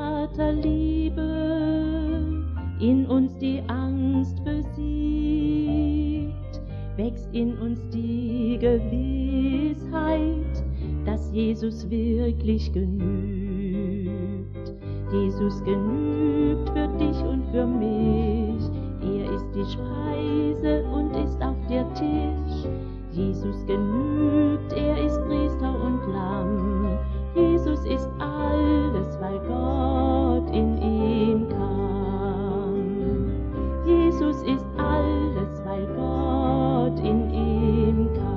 Vaterliebe in uns die Angst besiegt, wächst in uns die Gewissheit, dass Jesus wirklich genügt. Jesus genügt für dich und für mich. Er ist die Speise und ist auf der Tisch. Jesus genügt, er ist Priester und Lamm. Jesus ist alles, weil Gott in ihm kam. Jesus ist alles, weil Gott in ihm kam.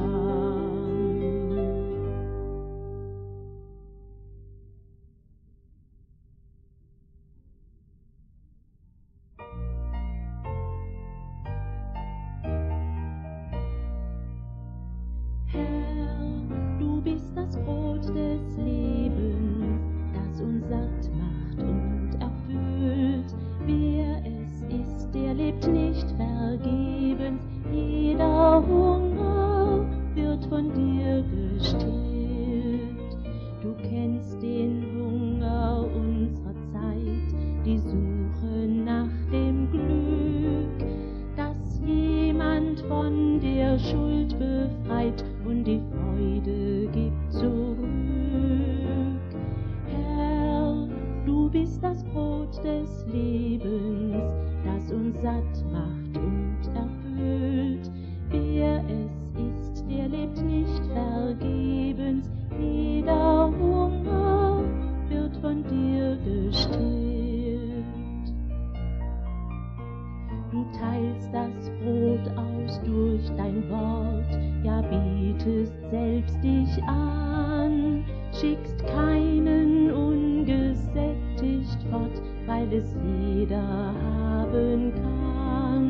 Des Lebens, das uns satt macht und erfüllt. Wer es ist, der lebt nicht vergebens. Jeder Hunger wird von dir gestillt. Du kennst den Hunger unserer Zeit, die Suche nach dem Glück, dass jemand von der Schuld befreit und die Freude gibt zurück. Herr, du bist das Brot des Lebens, das uns satt macht und erfüllt. Wer es ist, der lebt nicht vergebens. Jeder Hunger wird von dir gestillt. Du teilst das Brot aus durch dein Wort, ja bietest selbst dich an, schickst keinen ungesättigt fort, weil es jeder haben kann.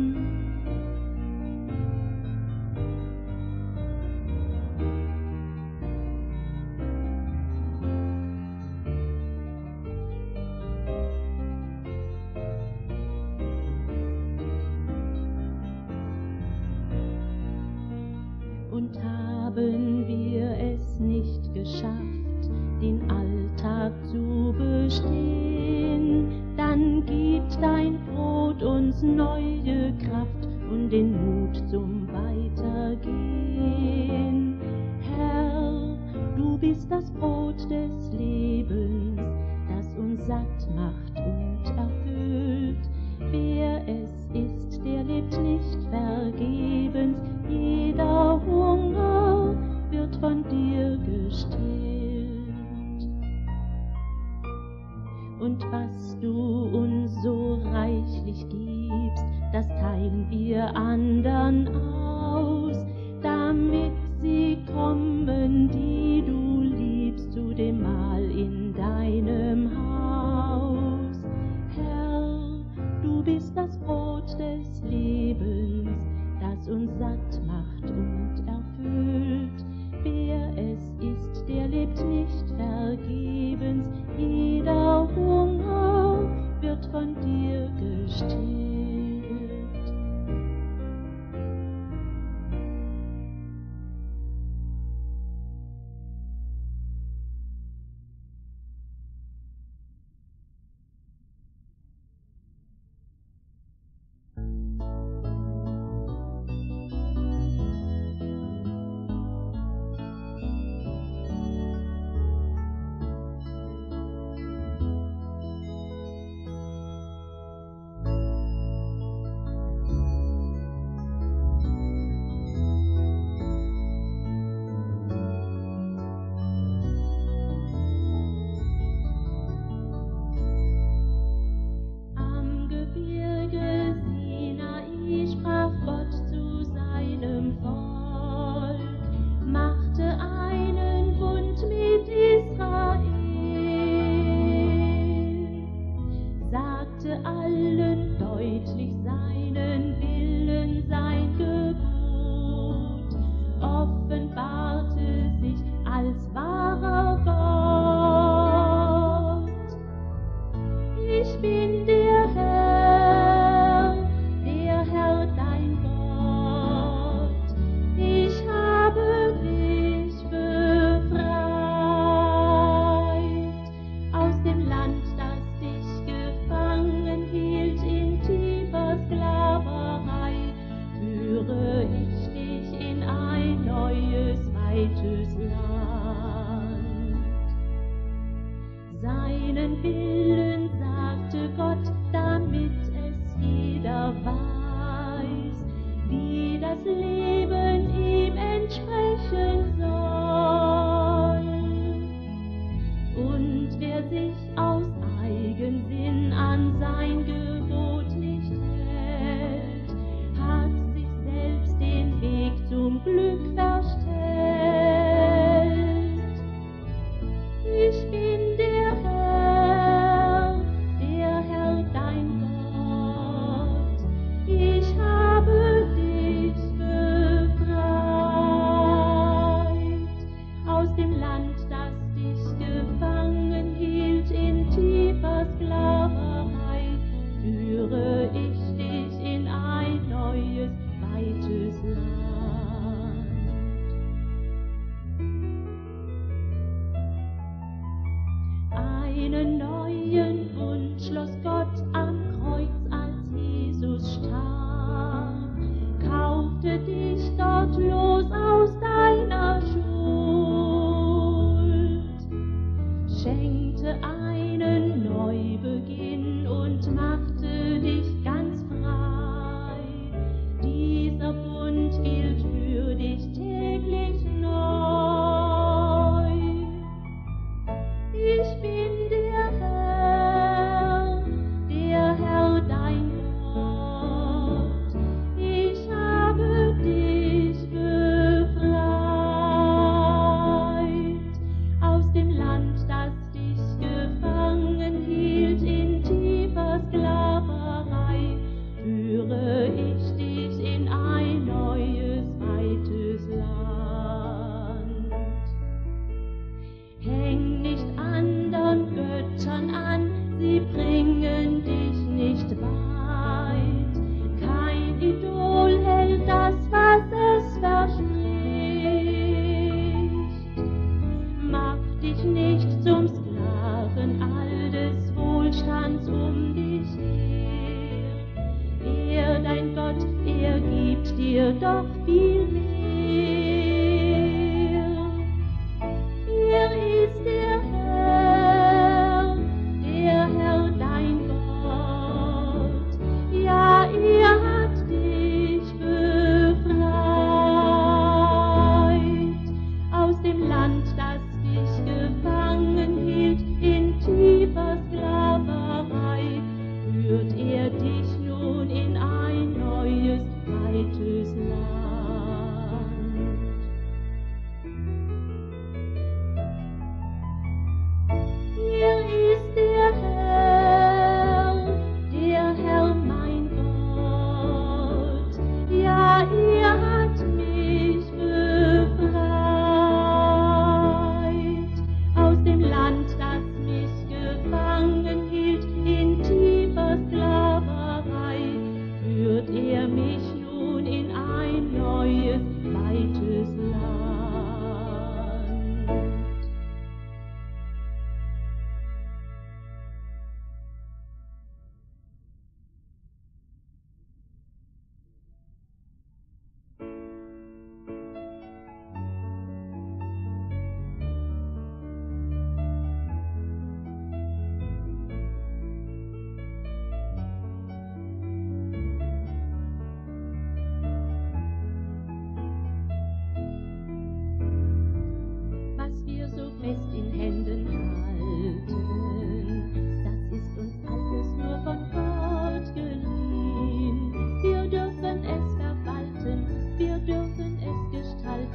Und haben wir es nicht geschafft, den Alltag zu bestehen, dann gibt dein Brot uns neue Kraft und den Mut zum Weitergehen. Herr, du bist das Brot des Lebens, das uns satt macht und erfüllt. Wer es ist, der lebt nicht vergebens. Jeder Hunger wird von dir gestillt. Und was du uns so reichlich gibst, das teilen wir andern aus, damit sie kommen, die du liebst, zu dem Mahl in deinem Haus. Herr, du bist das Brot des Lebens, das uns satt macht und erfüllt. Wer es ist, der lebt nicht vergebens. Jeder Hunger wird von dir gestillt.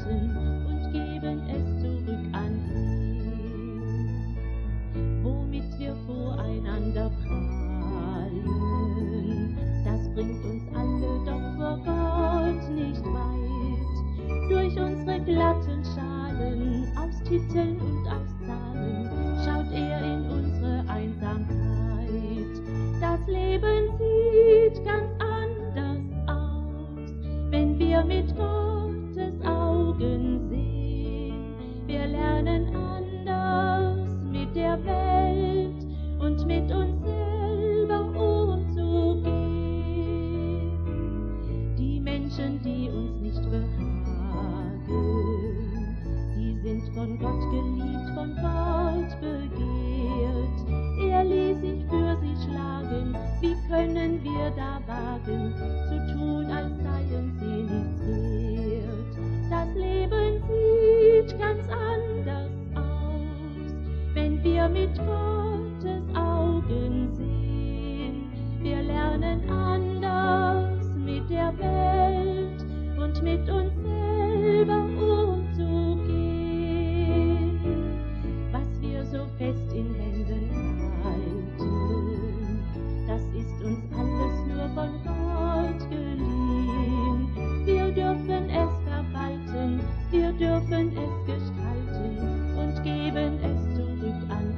gestalten und geben es zurück an ihn, womit wir voreinander prahlen. Das bringt uns alle doch vor Gott nicht weit, durch unsere glatten Schalen aus Titeln und aus Zahlen schaut er in unsere Einsamkeit. Das Leben sieht ganz anders aus, wenn wir mit Gottes Augen sehen. Wir lernen anders mit der Welt und mit uns selber umzugehen. Die Menschen, die uns nicht behagen, die sind von Gott geliebt, von Gott begehrt. Er ließ sich für sie schlagen, wie können wir da wagen, zu tun, als seien sie nichts wert? Das Leben sieht ganz anders aus, wenn wir mit Gottes Augen sehen. Wir lernen anders mit der Welt und mit uns selber umzugehen. Was wir so fest in Händen halten, das ist uns alles nur von Gott geliehen. Wir dürfen es verwalten, wir dürfen es gestalten und geben es zurück an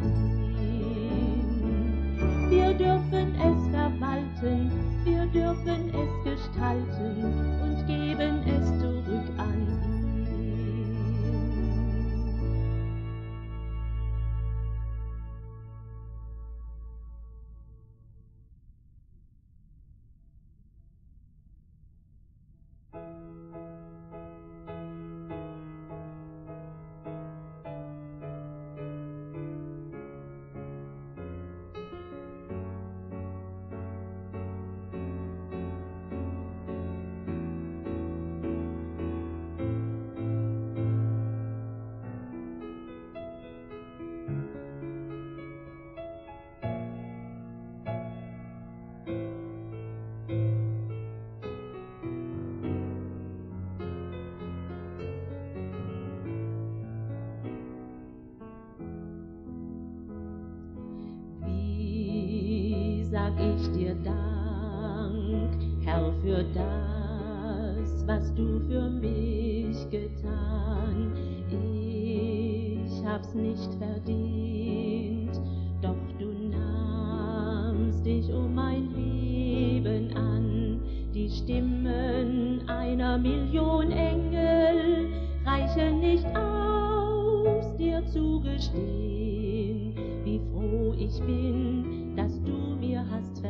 ihn. Wir dürfen es verwalten, wir dürfen es gestalten und geben es zurück an ihn. Sag ich dir Dank, Herr, für das, was du für mich getan. Ich hab's nicht verdient, doch du nahmst dich um mein Leben an. Die Stimmen einer Million Engel reichen nicht aus, dir zu gestehen, wie froh ich bin, dass du mir hast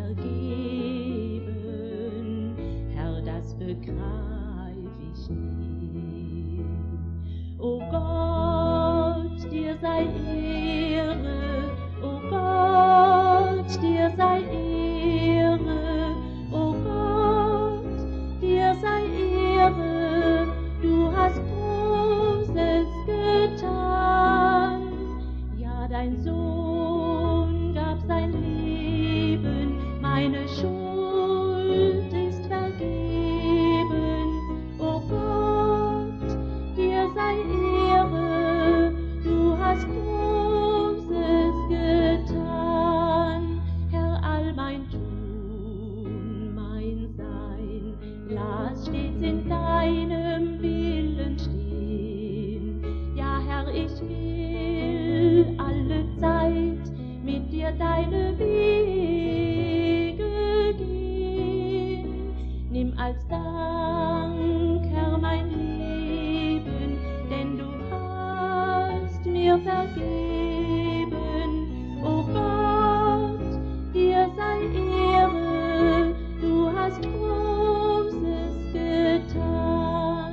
vergeben. Herr, das begreif ich nie. O Gott, dir sei Ehre, o Gott, dir sei Ehre, o Gott, dir sei Ehre, du hast Großes getan. Ja, dein Sohn gab sein Leben, meine Schuld ist vergeben. O Gott, dir sei Ehre, du hast Großes getan. Herr, all mein Tun, mein Sein, las stets in deinem Willen stehen. Ja, Herr, ich will alle Zeit mit dir deine Wege gehen. Nimm als Dank, Herr, mein Leben, denn du hast mir vergeben. O Gott, dir sei Ehre, du hast Großes getan.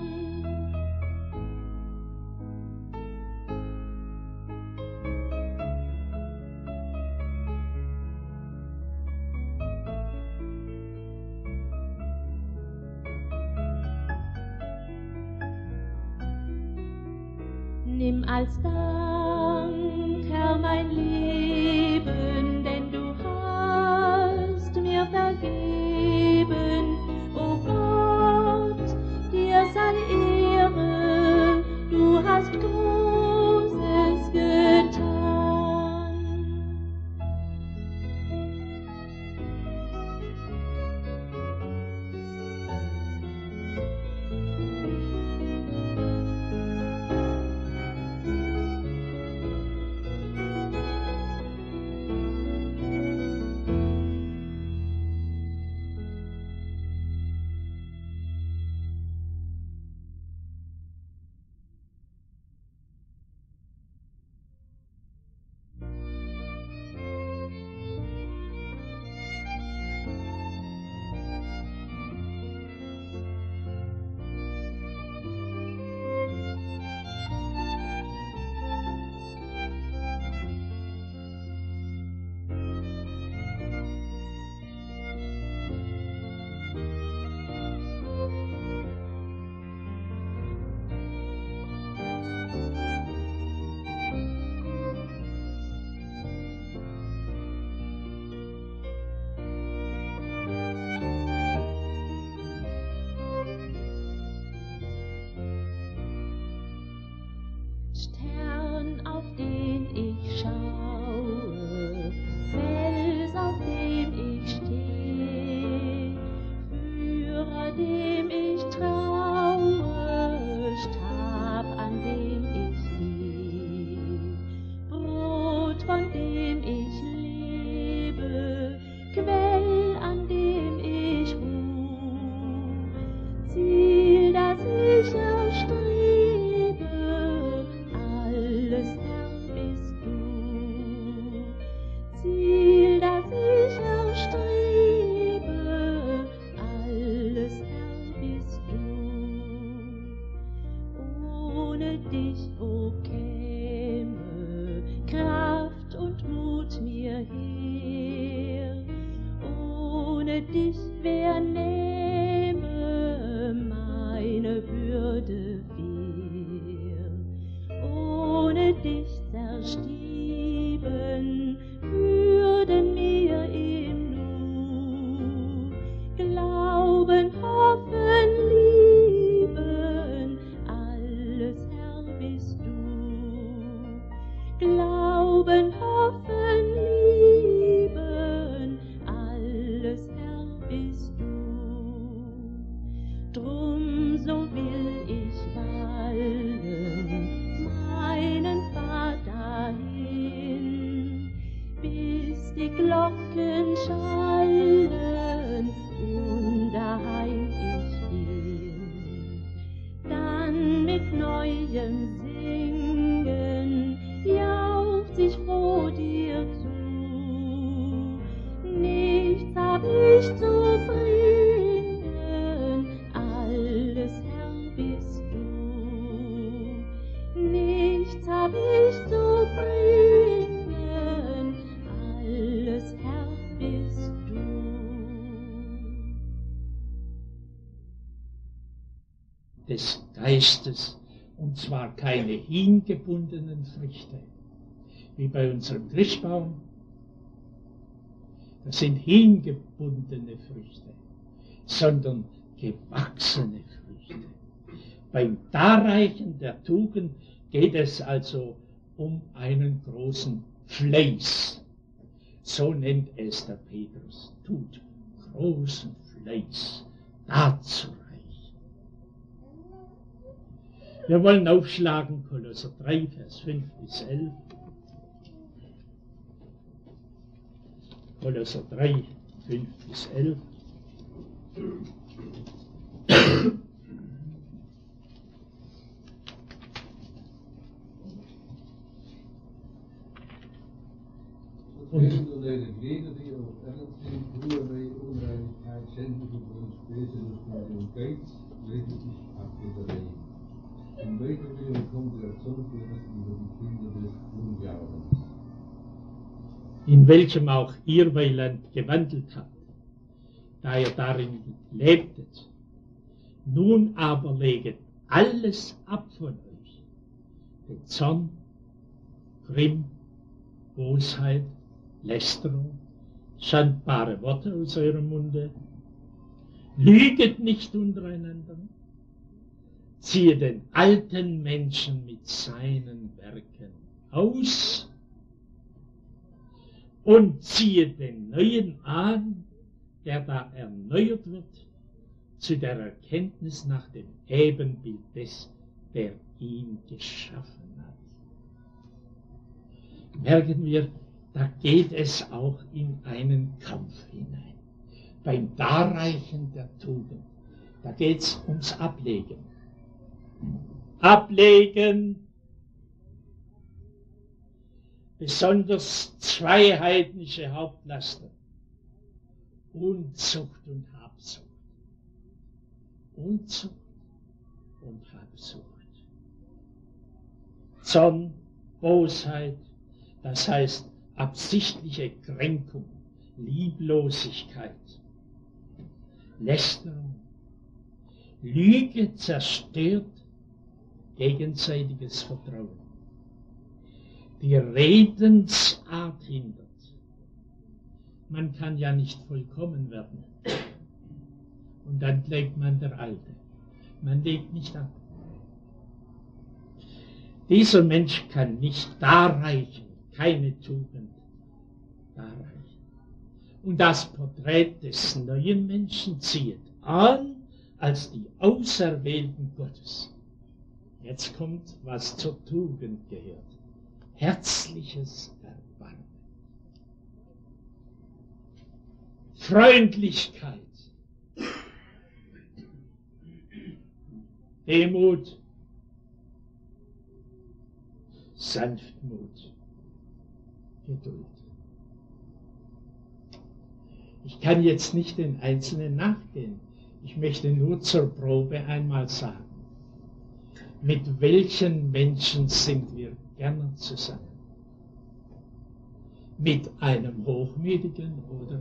Nimm als Dank, Herr, mein Leben, denn du hast mir vergeben. O Gott, dir sei Ehre, dich, wo käme Kraft und Mut mir her? Ohne dich, wer nähme meine Würde wir? Ohne dich zerstieben würden mir im Nu Glauben, Hoffen, Lieben, alles Herr bist du. Glauben, Hoffen, Lieben, alles Herr bist du. Drum so will ich wallen meinen Pfad dahin, bis die Glocken schallen und daheim ich bin. Dann mit neuem Singen jauchz ich froh dir zu. Nichts hab ich zu bringen, alles Herr bist du. Nichts hab ich zu bringen, alles Herr bist du. Des Geistes, und zwar keine hingebundenen Früchte, wie bei unserem Christbaum. Das sind hingebundene Früchte, sondern gewachsene Früchte. Beim Darreichen der Tugend geht es also um einen großen Fleiß. So nennt es der Petrus. Tut großen Fleiß, dazu reichen. Wir wollen aufschlagen, Kolosser drei, Vers fünf bis elf. Kolosser drei, fünf bis elf. Und door deze Glieder, die op elk zijn, broerij, onreinigheid, zendelijke brons, wezenlijk naar hun geest, weet ik nicht abgedreht. Und weiter wieder kommt der Zornfest über die Kinder des Unglaubens. In welchem auch ihr Weiland gewandelt habt, da ihr darin lebtet. Nun aber leget alles ab von euch, den Zorn, Grimm, Bosheit, Lästerung, schandbare Worte aus eurem Munde, lüget nicht untereinander, ziehe den alten Menschen mit seinen Werken aus und ziehe den Neuen an, der da erneuert wird, zu der Erkenntnis nach dem Ebenbild des, der ihn geschaffen hat. Merken wir, da geht es auch in einen Kampf hinein. Beim Darreichen der Tugend, da geht es ums Ablegen. Ablegen, besonders zwei heidnische Hauptlaster, Unzucht und Habsucht. Unzucht und Habsucht. Zorn, Bosheit, das heißt absichtliche Kränkung, Lieblosigkeit, Lästerung, Lüge zerstört gegenseitiges Vertrauen. Die Redensart hindert. Man kann ja nicht vollkommen werden. Und dann bleibt man der Alte. Man legt nicht ab. Dieser Mensch kann nicht darreichen, keine Tugend darreichen. Und das Porträt des neuen Menschen zieht an als die Auserwählten Gottes. Jetzt kommt, was zur Tugend gehört. Herzliches Erbarmen. Freundlichkeit. Demut. Sanftmut. Geduld. Ich kann jetzt nicht den Einzelnen nachgehen. Ich möchte nur zur Probe einmal sagen. Mit welchen Menschen sind wir gerne zusammen? Mit einem Hochmütigen oder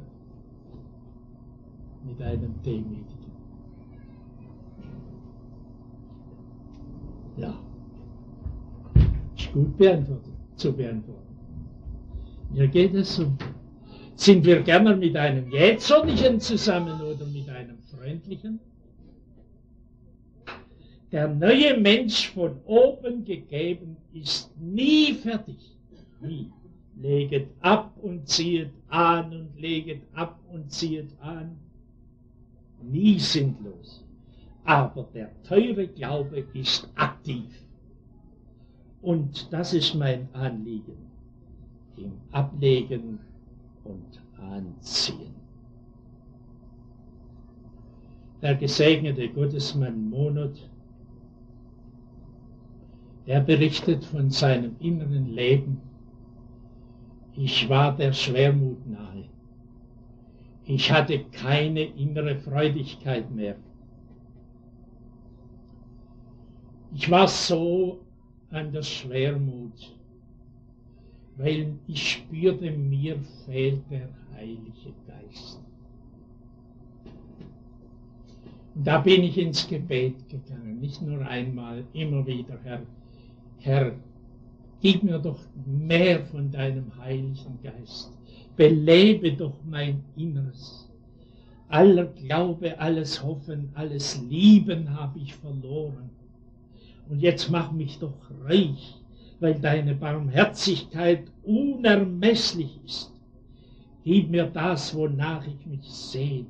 mit einem Demütigen? Ja, ist gut beantwortet, zu beantworten. Mir geht es so. Sind wir gerne mit einem Jähzornigen zusammen oder mit einem Freundlichen? Der neue Mensch von oben gegeben ist nie fertig. Nie. Leget ab und ziehet an und leget ab und ziehet an. Nie sinnlos. Aber der teure Glaube ist aktiv. Und das ist mein Anliegen. Im Ablegen und Anziehen. Der gesegnete Gottesmann Monod, er berichtet von seinem inneren Leben. Ich war der Schwermut nahe. Ich hatte keine innere Freudigkeit mehr. Ich war so an der Schwermut, weil ich spürte, mir fehlt der Heilige Geist. Und da bin ich ins Gebet gegangen, nicht nur einmal, immer wieder, Herr, Herr, gib mir doch mehr von deinem Heiligen Geist, belebe doch mein Inneres. Aller Glaube, alles Hoffen, alles Lieben habe ich verloren. Und jetzt mach mich doch reich, weil deine Barmherzigkeit unermesslich ist. Gib mir das, wonach ich mich sehne.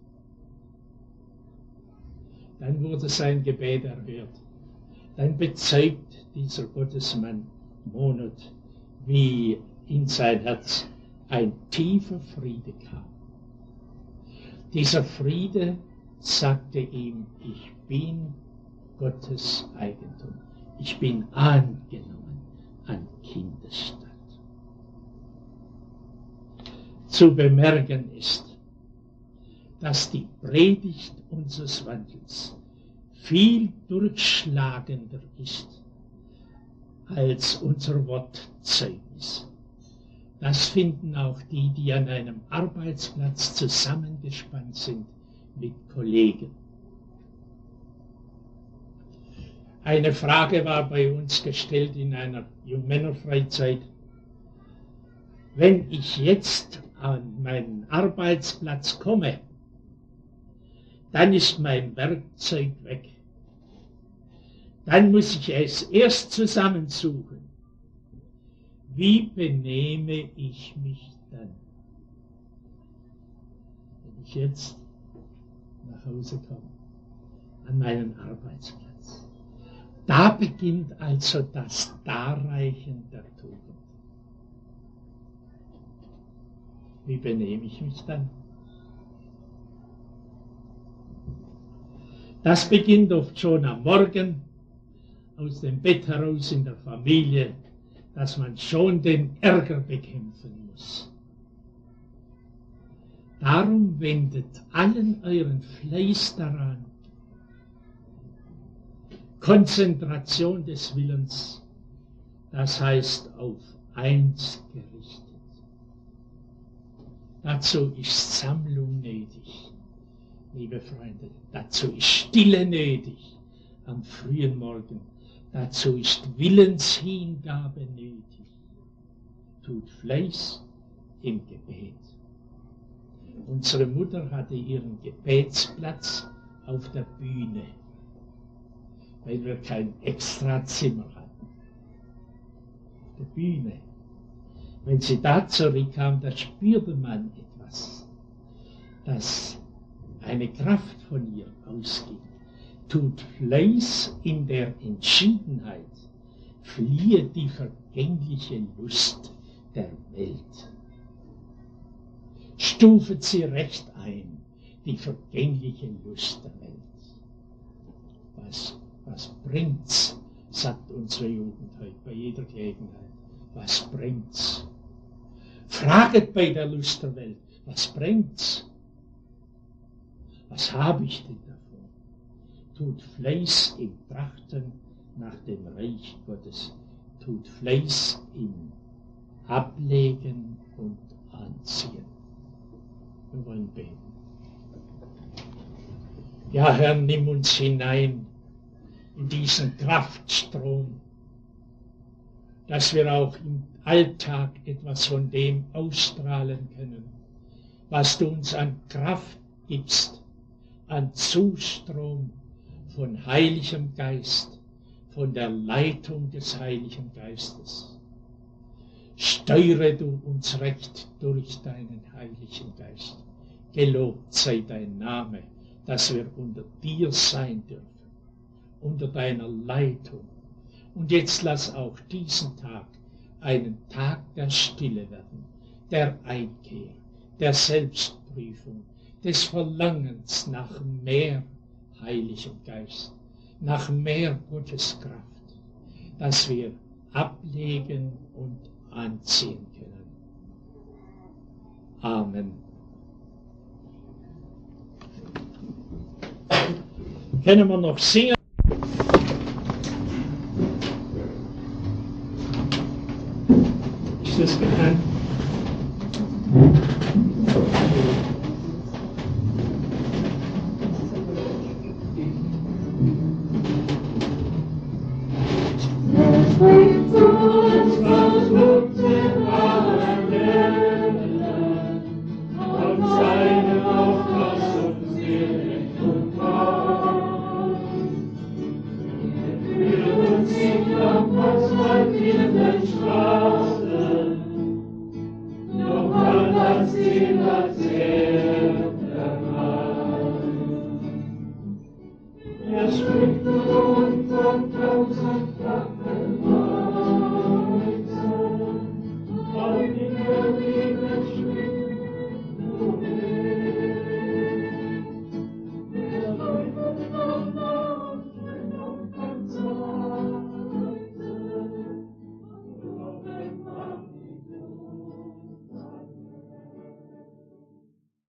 Dann wurde sein Gebet erhört. Dann bezeugt dieser Gottesmann Monod, wie in sein Herz ein tiefer Friede kam. Dieser Friede sagte ihm, ich bin Gottes Eigentum. Ich bin angenommen an Kindesstatt. Zu bemerken ist, dass die Predigt unseres Wandels viel durchschlagender ist als unser Wortzeugnis. Das finden auch die, die an einem Arbeitsplatz zusammengespannt sind mit Kollegen. Eine Frage war bei uns gestellt in einer Jungmännerfreizeit. Wenn ich jetzt an meinen Arbeitsplatz komme, dann ist mein Werkzeug weg. Dann muss ich es erst zusammensuchen. Wie benehme ich mich dann? Wenn ich jetzt nach Hause komme, an meinen Arbeitsplatz. Da beginnt also das Darreichen der Tugend. Wie benehme ich mich dann? Das beginnt oft schon am Morgen, aus dem Bett heraus in der Familie, dass man schon den Ärger bekämpfen muss. Darum wendet allen euren Fleiß daran, Konzentration des Willens, das heißt auf eins gerichtet. Dazu ist Sammlung nötig, liebe Freunde. Dazu ist Stille nötig am frühen Morgen. Dazu ist Willenshingabe nötig. Tut Fleiß im Gebet. Unsere Mutter hatte ihren Gebetsplatz auf der Bühne, weil wir kein Extrazimmer hatten. Auf der Bühne. Wenn sie da zurückkam, da spürte man etwas, dass eine Kraft von ihr ausging. Tut Fleiß in der Entschiedenheit, fliehe die vergängliche Lust der Welt. Stufet sie recht ein, die vergängliche Lust der Welt. Was, was bringt's, sagt unsere Jugend heute bei jeder Gelegenheit. Was bringt's? Fraget bei der Lust der Welt, was bringt's? Was habe ich denn davon? Tut Fleiß im Trachten nach dem Reich Gottes, tut Fleiß im Ablegen und Anziehen. Wir wollen beten. Ja, Herr, nimm uns hinein in diesen Kraftstrom, dass wir auch im Alltag etwas von dem ausstrahlen können, was du uns an Kraft gibst, an Zustrom von Heiligem Geist, von der Leitung des Heiligen Geistes. Steuere du uns recht durch deinen Heiligen Geist. Gelobt sei dein Name, dass wir unter dir sein dürfen, unter deiner Leitung. Und jetzt lass auch diesen Tag einen Tag der Stille werden, der Einkehr, der Selbstprüfung, des Verlangens nach mehr Heiligem Geist, nach mehr Gottes Kraft, dass wir ablegen und anziehen können. Amen. Können wir noch singen? Ist das bekannt? Yes,